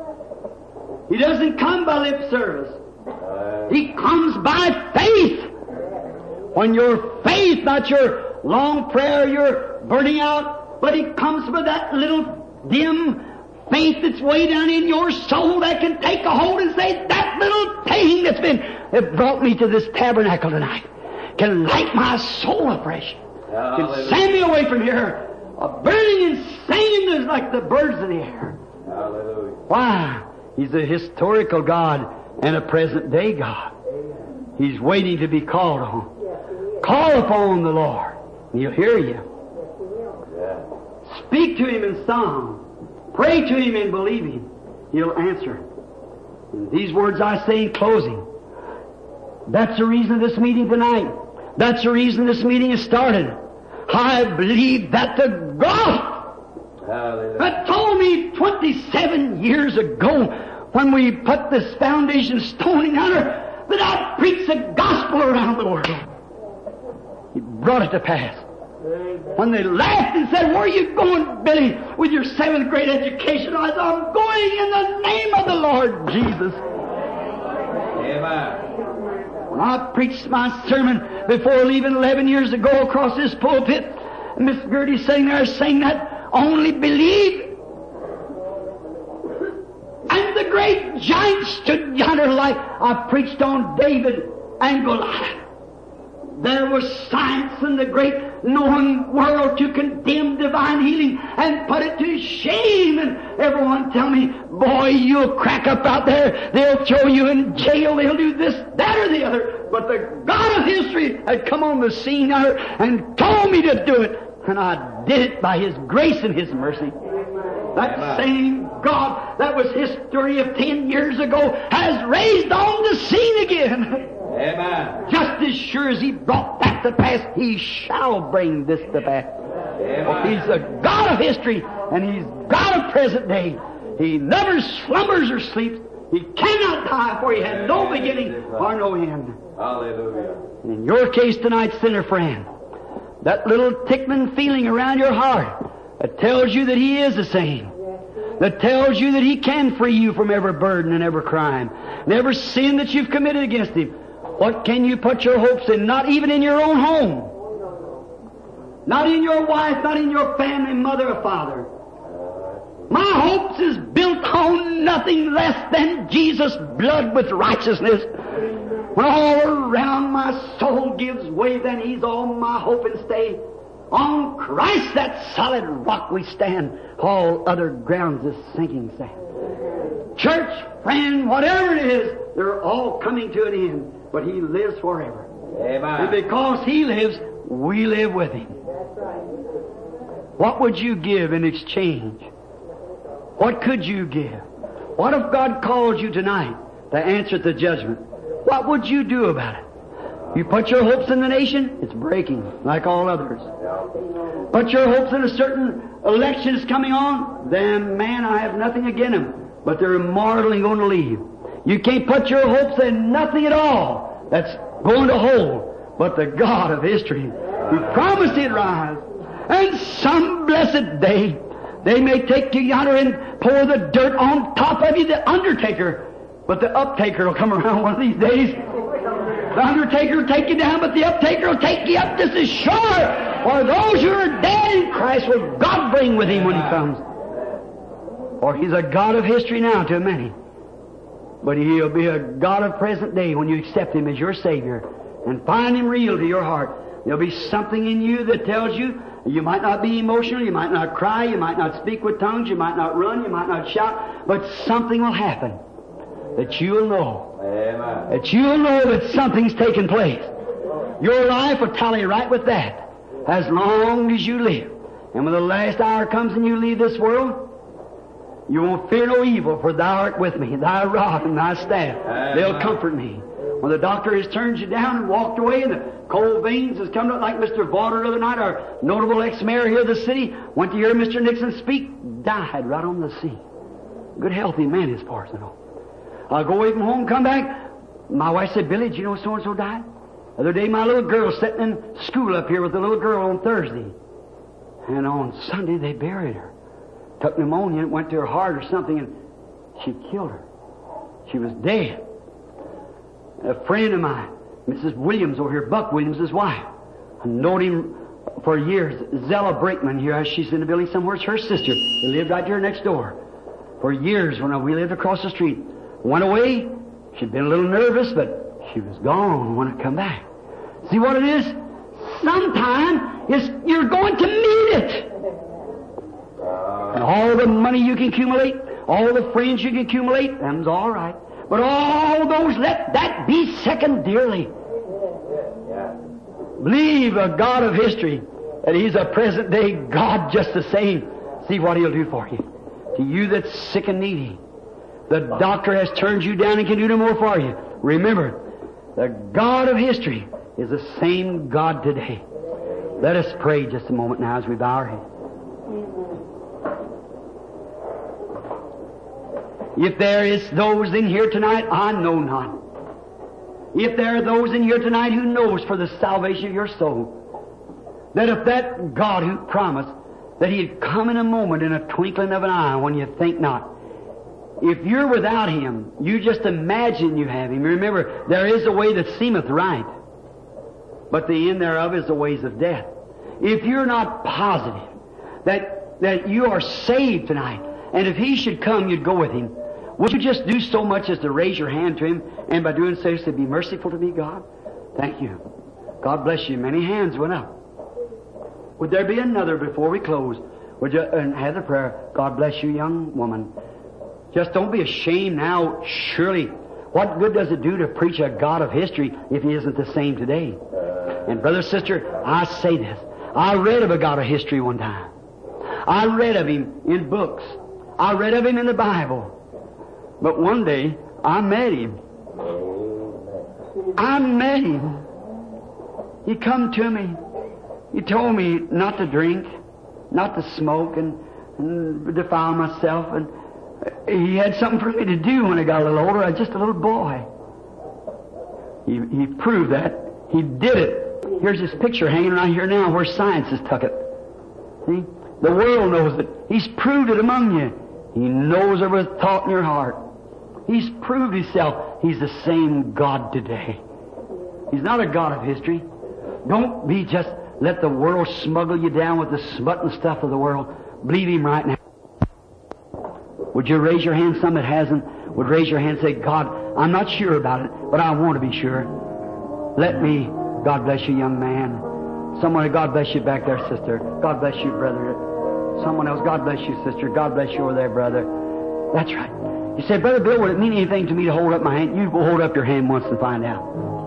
He doesn't come by lip service. He comes by faith. When your faith, not your long prayer, you're burning out, but He comes with that little dim faith that's way down in your soul that can take a hold and say, that little thing that's been, that brought me to this tabernacle tonight, can light my soul afresh. Can send me away from here, a burning and singing is like the birds of the air. Hallelujah. Why? He's a historical God and a present day God. He's waiting to be called on. Call upon the Lord. He'll hear you. Yeah. Speak to Him in song. Pray to Him and believe Him. He'll answer. And these words I say in closing. That's the reason of this meeting tonight. That's the reason this meeting has started. I believe that the God Hallelujah. that told me twenty-seven years ago when we put this foundation stoning under that I'd preach the gospel around the world. He brought it to pass. When they laughed and said, "Where are you going, Billy, with your seventh grade education?" I said, "I'm going in the name of the Lord Jesus." Amen. When I preached my sermon before leaving eleven years ago across this pulpit, and Miss Gertie sitting there saying that, "Only believe." And the great giant stood yonder like I preached on David and Goliath. There was science in the great known world to condemn divine healing and put it to shame. And everyone tell me, "Boy, you'll crack up out there. They'll throw you in jail. They'll do this, that, or the other." But the God of history had come on the scene there and told me to do it. And I did it by His grace and His mercy. That Amen. same God that was history of ten years ago has raised on the scene again. Amen. Just as sure as He brought that to pass, He shall bring this to pass. Amen. He's a God of history, and He's God of present day. He never slumbers or sleeps. He cannot die, for He had no beginning or no end. Hallelujah. And in your case tonight, sinner friend, that little tickling feeling around your heart that tells you that He is the same, that tells you that He can free you from every burden and every crime and every sin that you've committed against Him. What can you put your hopes in? Not even in your own home. Not in your wife, not in your family, mother or father. My hopes is built on nothing less than Jesus' blood with righteousness. When all around my soul gives way, then He's all my hope and stay. On Christ, that solid rock we stand. All other grounds is sinking sand. Church, friend, whatever it is, they're all coming to an end. But He lives forever. And Amen. because He lives, we live with Him. What would you give in exchange? What could you give? What if God called you tonight to answer the judgment? What would you do about it? You put your hopes in the nation, it's breaking, like all others. Put your hopes in a certain election that's coming on, then, man, I have nothing against them. But they're immortal and going to leave. You can't put your hopes in nothing at all that's going to hold but the God of history who promised He'd rise. And some blessed day, they may take you yonder and pour the dirt on top of you, the undertaker. But the uptaker will come around one of these days. The undertaker will take you down, but the uptaker will take you up just as sure. For those who are dead in Christ will God bring with Him when He comes. For He's a God of history now to many. But He'll be a God of present day when you accept Him as your Savior and find Him real to your heart. There'll be something in you that tells you you might not be emotional, you might not cry, you might not speak with tongues, you might not run, you might not shout, but something will happen that you'll know. Amen. That you'll know that something's taken place. Your life will tally right with that as long as you live. And when the last hour comes and you leave this world, you won't fear no evil, for Thou art with me. Thy rod and Thy staff, Amen. They'll comfort me. When the doctor has turned you down and walked away and the cold veins has come up like Mister Vaughter the other night, our notable ex-mayor here of the city, went to hear Mister Nixon speak, died right on the scene. Good healthy man is Parson. I'll go away from home, come back. My wife said, "Billy, did you know so-and-so died?" The other day my little girl sitting in school up here with the little girl on Thursday. And on Sunday they buried her. Took pneumonia and went to her heart or something, and she killed her. She was dead. A friend of mine, Missus Williams over here, Buck Williams, his wife, I known him for years. Zella Brinkman here, she's in the building somewhere. It's her sister. They lived right here next door. For years when we lived across the street. Went away. She'd been a little nervous, but she was gone when I come back. See what it is? Sometime it's, you're going to need it. And all the money you can accumulate, all the friends you can accumulate, them's all right. But all those, let that be secondarily. Believe a God of history, that He's a present day God just the same. See what He'll do for you. To you that's sick and needy, the doctor has turned you down and can do no more for you. Remember, the God of history is the same God today. Let us pray just a moment now as we bow our heads. If there is those in here tonight, I know not. If there are those in here tonight who knows for the salvation of your soul, that if that God who promised that He'd come in a moment, in a twinkling of an eye, when you think not, if you're without Him, you just imagine you have Him. Remember, there is a way that seemeth right, but the end thereof is the ways of death. If you're not positive that, that you are saved tonight, and if He should come, you'd go with Him, would you just do so much as to raise your hand to Him, and by doing so, say, be merciful to me, God? Thank you. God bless you. Many hands went up. Would there be another before we close? Would you uh, have the prayer? God bless you, young woman. Just don't be ashamed now. Surely, what good does it do to preach a God of history if He isn't the same today? And brother, sister, I say this. I read of a God of history one time. I read of Him in books. I read of Him in the Bible. But one day, I met Him. I met Him. He come to me. He told me not to drink, not to smoke, and, and defile myself. And He had something for me to do when I got a little older. I was just a little boy. He, he proved that. He did it. Here's this picture hanging right here now where science has took it. See? The world knows it. He's proved it among you. He knows every thought in your heart. He's proved Himself. He's the same God today. He's not a God of history. Don't be just let the world smuggle you down with the smut and stuff of the world. Believe Him right now. Would you raise your hand? Some that hasn't would raise your hand and say, God, I'm not sure about it, but I want to be sure. Let me. God bless you, young man. Someone, God bless you back there, sister. God bless you, brother. Someone else, God bless you, sister. God bless you over there, brother. That's right. You say, Brother Bill, would it mean anything to me to hold up my hand? You will hold up your hand once and find out.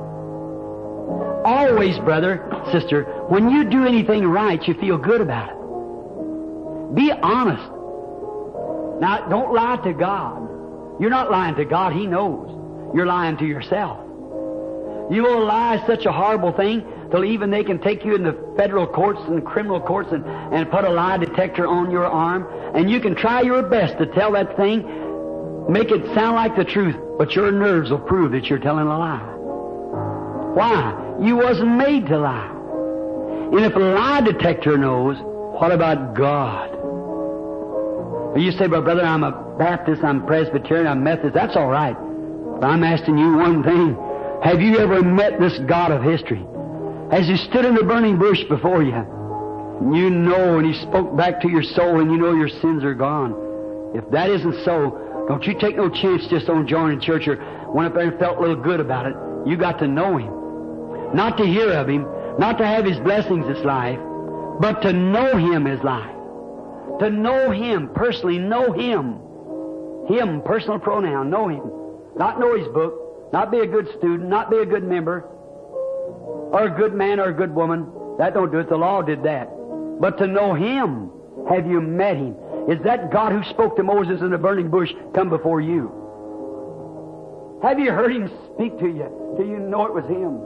Always, brother, sister, when you do anything right, you feel good about it. Be honest. Now, don't lie to God. You're not lying to God. He knows. You're lying to yourself. You will lie such a horrible thing till even they can take you in the federal courts and criminal courts and, and put a lie detector on your arm, and you can try your best to tell that thing, make it sound like the truth, but your nerves will prove that you're telling a lie. Why? You wasn't made to lie. And if a lie detector knows, what about God? You say, well, brother, I'm a Baptist, I'm Presbyterian, I'm Methodist. That's all right. But I'm asking you one thing. Have you ever met this God of history? Has He stood in the burning bush before you? You know, and He spoke back to your soul, and you know your sins are gone. If that isn't so, don't you take no chance just on joining church or went up there and felt a little good about it. You got to know Him. Not to hear of Him, not to have His blessings this life, but to know Him is life. To know Him, personally know Him. Him, personal pronoun, know Him. Not know His book, not be a good student, not be a good member, or a good man or a good woman. That don't do it. The law did that. But to know Him, have you met Him? Is that God who spoke to Moses in the burning bush come before you? Have you heard Him speak to you? Do you know it was Him?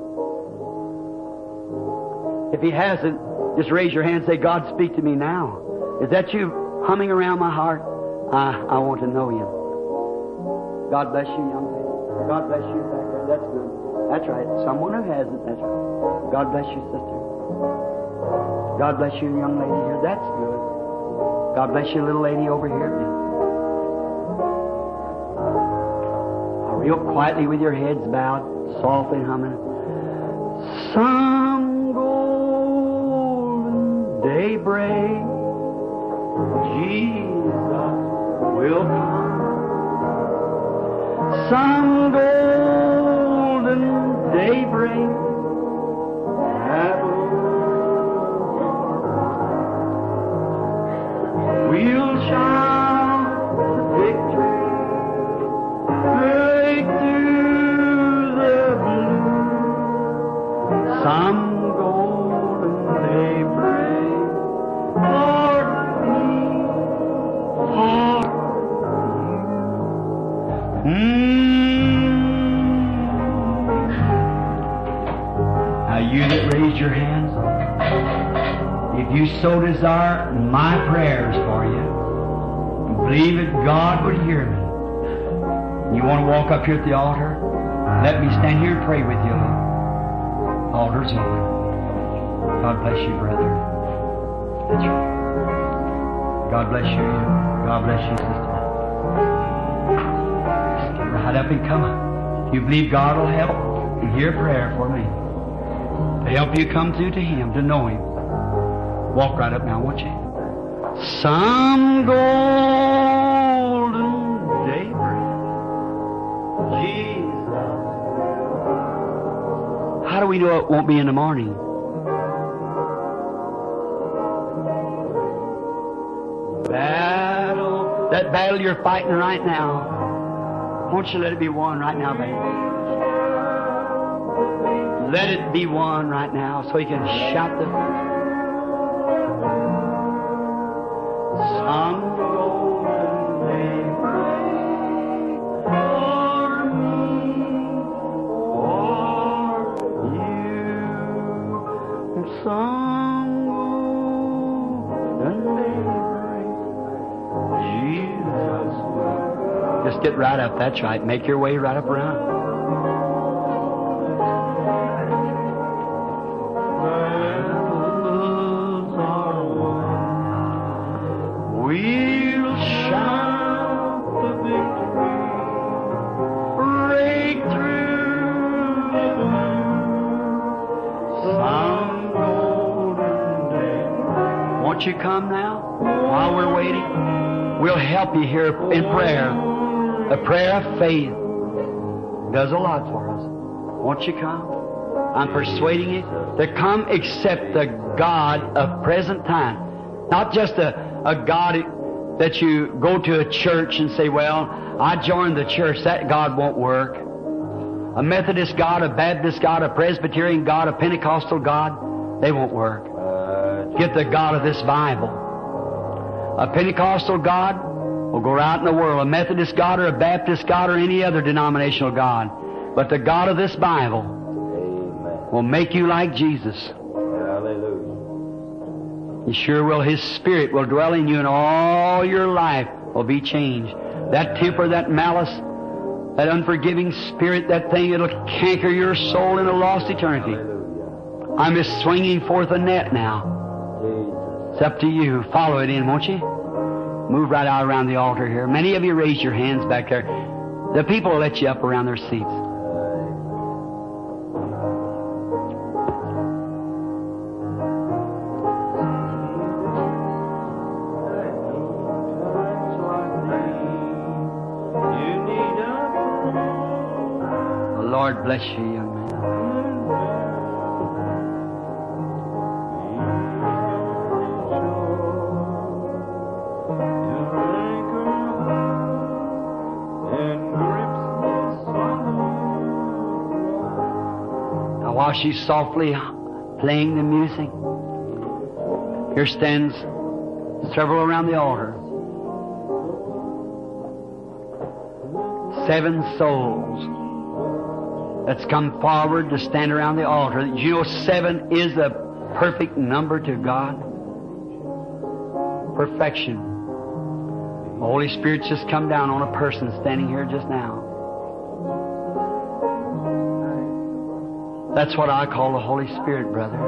If He hasn't, just raise your hand and say, God, speak to me now. Is that you humming around my heart? I, I want to know Him. God bless you, young lady. God bless you back there. That's good. That's right. Someone who hasn't. That's right. God bless you, sister. God bless you, young lady here. That's good. God bless you, little lady over here. Real quietly with your heads bowed, softly humming. Some golden daybreak, Jesus will come. Some golden daybreak, that we'll shout victory, break through the blue. Some golden daybreak, for me, for you. Mm. Now you that raised your hands, If you so desire my prayers for you, and believe that God would hear me, you want to walk up here at the altar, let me stand here and pray with you. Altar's open. God bless you, brother. That's right. God bless you. God bless you, sister. Just get right up and come up. You believe God will help and hear prayer for me. To help you come through to Him, to know Him. Walk right up now, won't you? Some golden daybreak. Jesus. How do we know it won't be in the morning? Battle. That battle you're fighting right now. Won't you let it be won right now, baby? Let it be won right now so you can shout the... Some golden daybreak for me, for you. Some golden daybreak, Jesus. Just get right up, that's right. Make your way right up around. We'll shout the victory, break through the blue, some golden day. Won't you come now? While we're waiting, we'll help you here in prayer. A prayer of faith does a lot for us. Won't you come? I'm persuading you to come accept the God of present time. Not just a, a God that you go to a church and say, well, I joined the church. That God won't work. A Methodist God, a Baptist God, a Presbyterian God, a Pentecostal God, they won't work. Get the God of this Bible. A Pentecostal God will go out in the world. A Methodist God or a Baptist God or any other denominational God. But the God of this Bible will make you like Jesus. Hallelujah. He sure will. His Spirit will dwell in you and all your life will be changed. That temper, that malice, that unforgiving spirit, that thing that'll canker your soul in a lost eternity. Hallelujah. I'm just swinging forth a net now. Jesus. It's up to you. Follow it in, won't you? Move right out around the altar here. Many of you raise your hands back there. The people will let you up around their seats. Lord bless you, young man. Now while she's softly playing the music, here stands several around the altar. Seven souls that's come forward to stand around the altar. You know, seven is a perfect number to God. Perfection. The Holy Spirit's just come down on a person standing here just now. That's what I call the Holy Spirit, brother.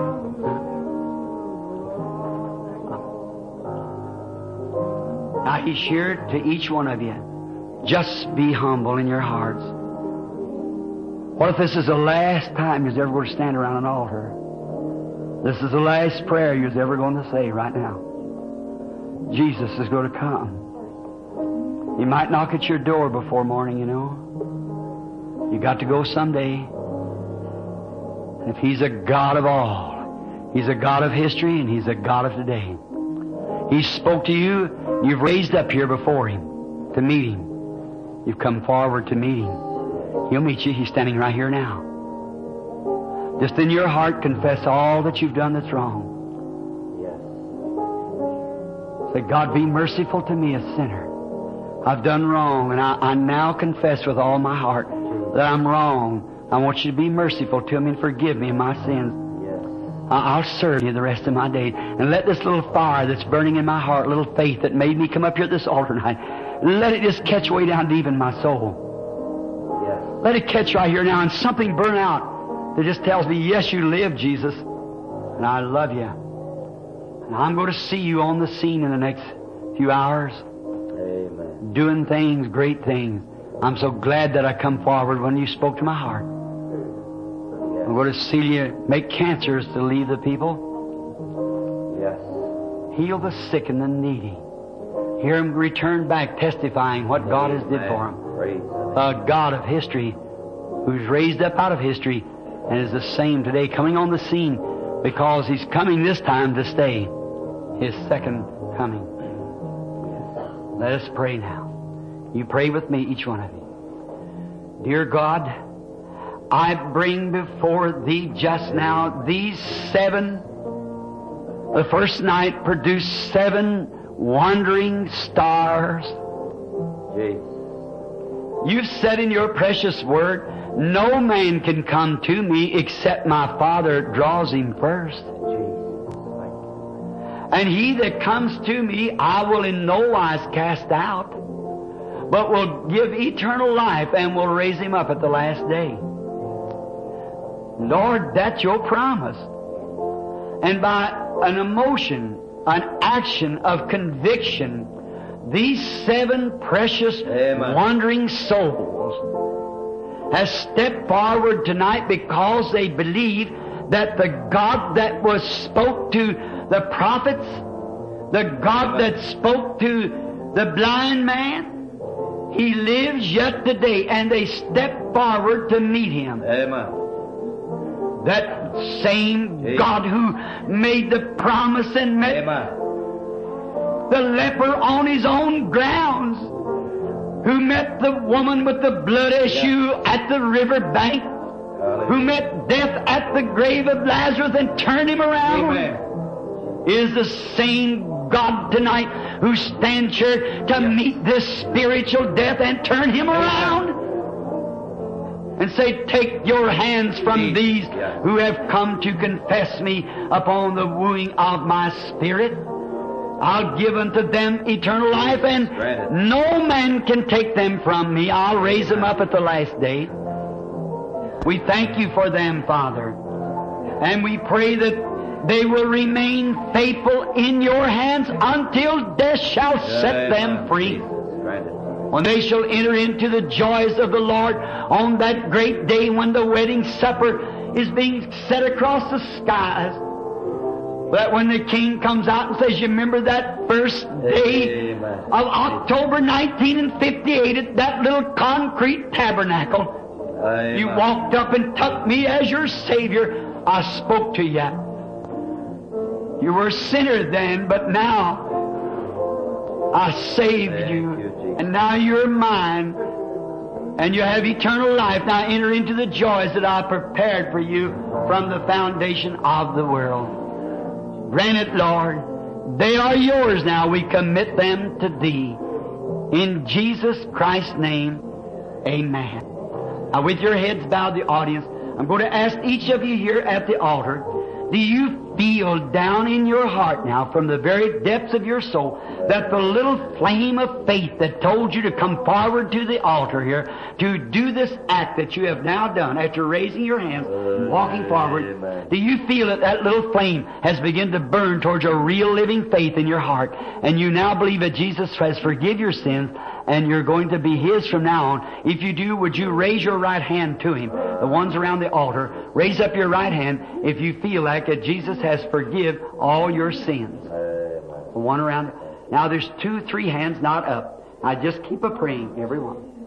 Now He's here to each one of you. Just be humble in your hearts. What if this is the last time you're ever going to stand around an altar? This is the last prayer you're ever going to say right now. Jesus is going to come. He might knock at your door before morning, you know. You got to go someday. If He's a God of all, He's a God of history and He's a God of today. He spoke to you. You've raised up here before Him to meet Him. You've come forward to meet Him. He'll meet you. He's standing right here now. Just in your heart, confess all that you've done that's wrong. Yes. Say, God, be merciful to me, a sinner. I've done wrong, and I, I now confess with all my heart that I'm wrong. I want you to be merciful to me and forgive me my sins. Yes. I'll serve you the rest of my days. And let this little fire that's burning in my heart, little faith that made me come up here at this altar tonight, let it just catch way down deep in my soul. Yes. Let it catch right here now and something burn out that just tells me, yes, you live, Jesus, and I love you. And I'm going to see you on the scene in the next few hours. Amen. Doing things, great things. I'm so glad that I come forward when you spoke to my heart. I'm going to see you make cancers to leave the people. Yes. Heal the sick and the needy. Hear them return back testifying what God has did for them. Praise A God of history who's raised up out of history and is the same today, coming on the scene because He's coming this time to stay. His second coming. Let us pray now. You pray with me, each one of you. Dear God, I bring before Thee just now these seven. The first night produced seven wandering stars. Jesus. You've said in your precious word, no man can come to me except my Father draws him first. And he that comes to me, I will in no wise cast out, but will give eternal life and will raise him up at the last day. Lord, that's your promise. And by an emotion, an action of conviction, these seven precious Amen. wandering souls have stepped forward tonight because they believe that the God that was spoke to the prophets, the God that spoke to the blind man, He lives yet today, and they step forward to meet Him. Amen. That same Amen. God who made the promise and met Amen. the leper on his own grounds, who met the woman with the blood issue at the river bank, who met death at the grave of Lazarus and turned him around, Amen. is the same God tonight who stands here to Yes. meet this spiritual death and turn him Amen. around and say, take your hands from Yes. these Yes. who have come to confess me upon the wooing of my spirit. I'll give unto them eternal life, and Granted. no man can take them from me. I'll raise them up at the last day. We thank you for them, Father. And we pray that they will remain faithful in your hands until death shall set them free. Granted. When they shall enter into the joys of the Lord on that great day when the wedding supper is being set across the skies. That when the King comes out and says, you remember that first day Amen. of October nineteen fifty-eight at that little concrete tabernacle? Amen. You walked up and took me as your Savior. I spoke to you. You were a sinner then, but now I saved Thank you. you, Jesus. And now you're mine. And you have eternal life. Now enter into the joys that I prepared for you from the foundation of the world. Grant it, Lord. They are yours now. We commit them to Thee. In Jesus Christ's name, amen. Now with your heads bowed, the audience, I'm going to ask each of you here at the altar, do you feel down in your heart now, from the very depths of your soul, that the little flame of faith that told you to come forward to the altar here to do this act that you have now done after raising your hands and walking forward, Amen. do you feel that that little flame has begun to burn towards a real living faith in your heart, and you now believe that Jesus has forgiven your sins and you're going to be His from now on? If you do, would you raise your right hand to Him? The ones around the altar, raise up your right hand if you feel like that Jesus has forgiven all your sins. The one around. Now there's two, three hands not up. Now just keep a praying, everyone.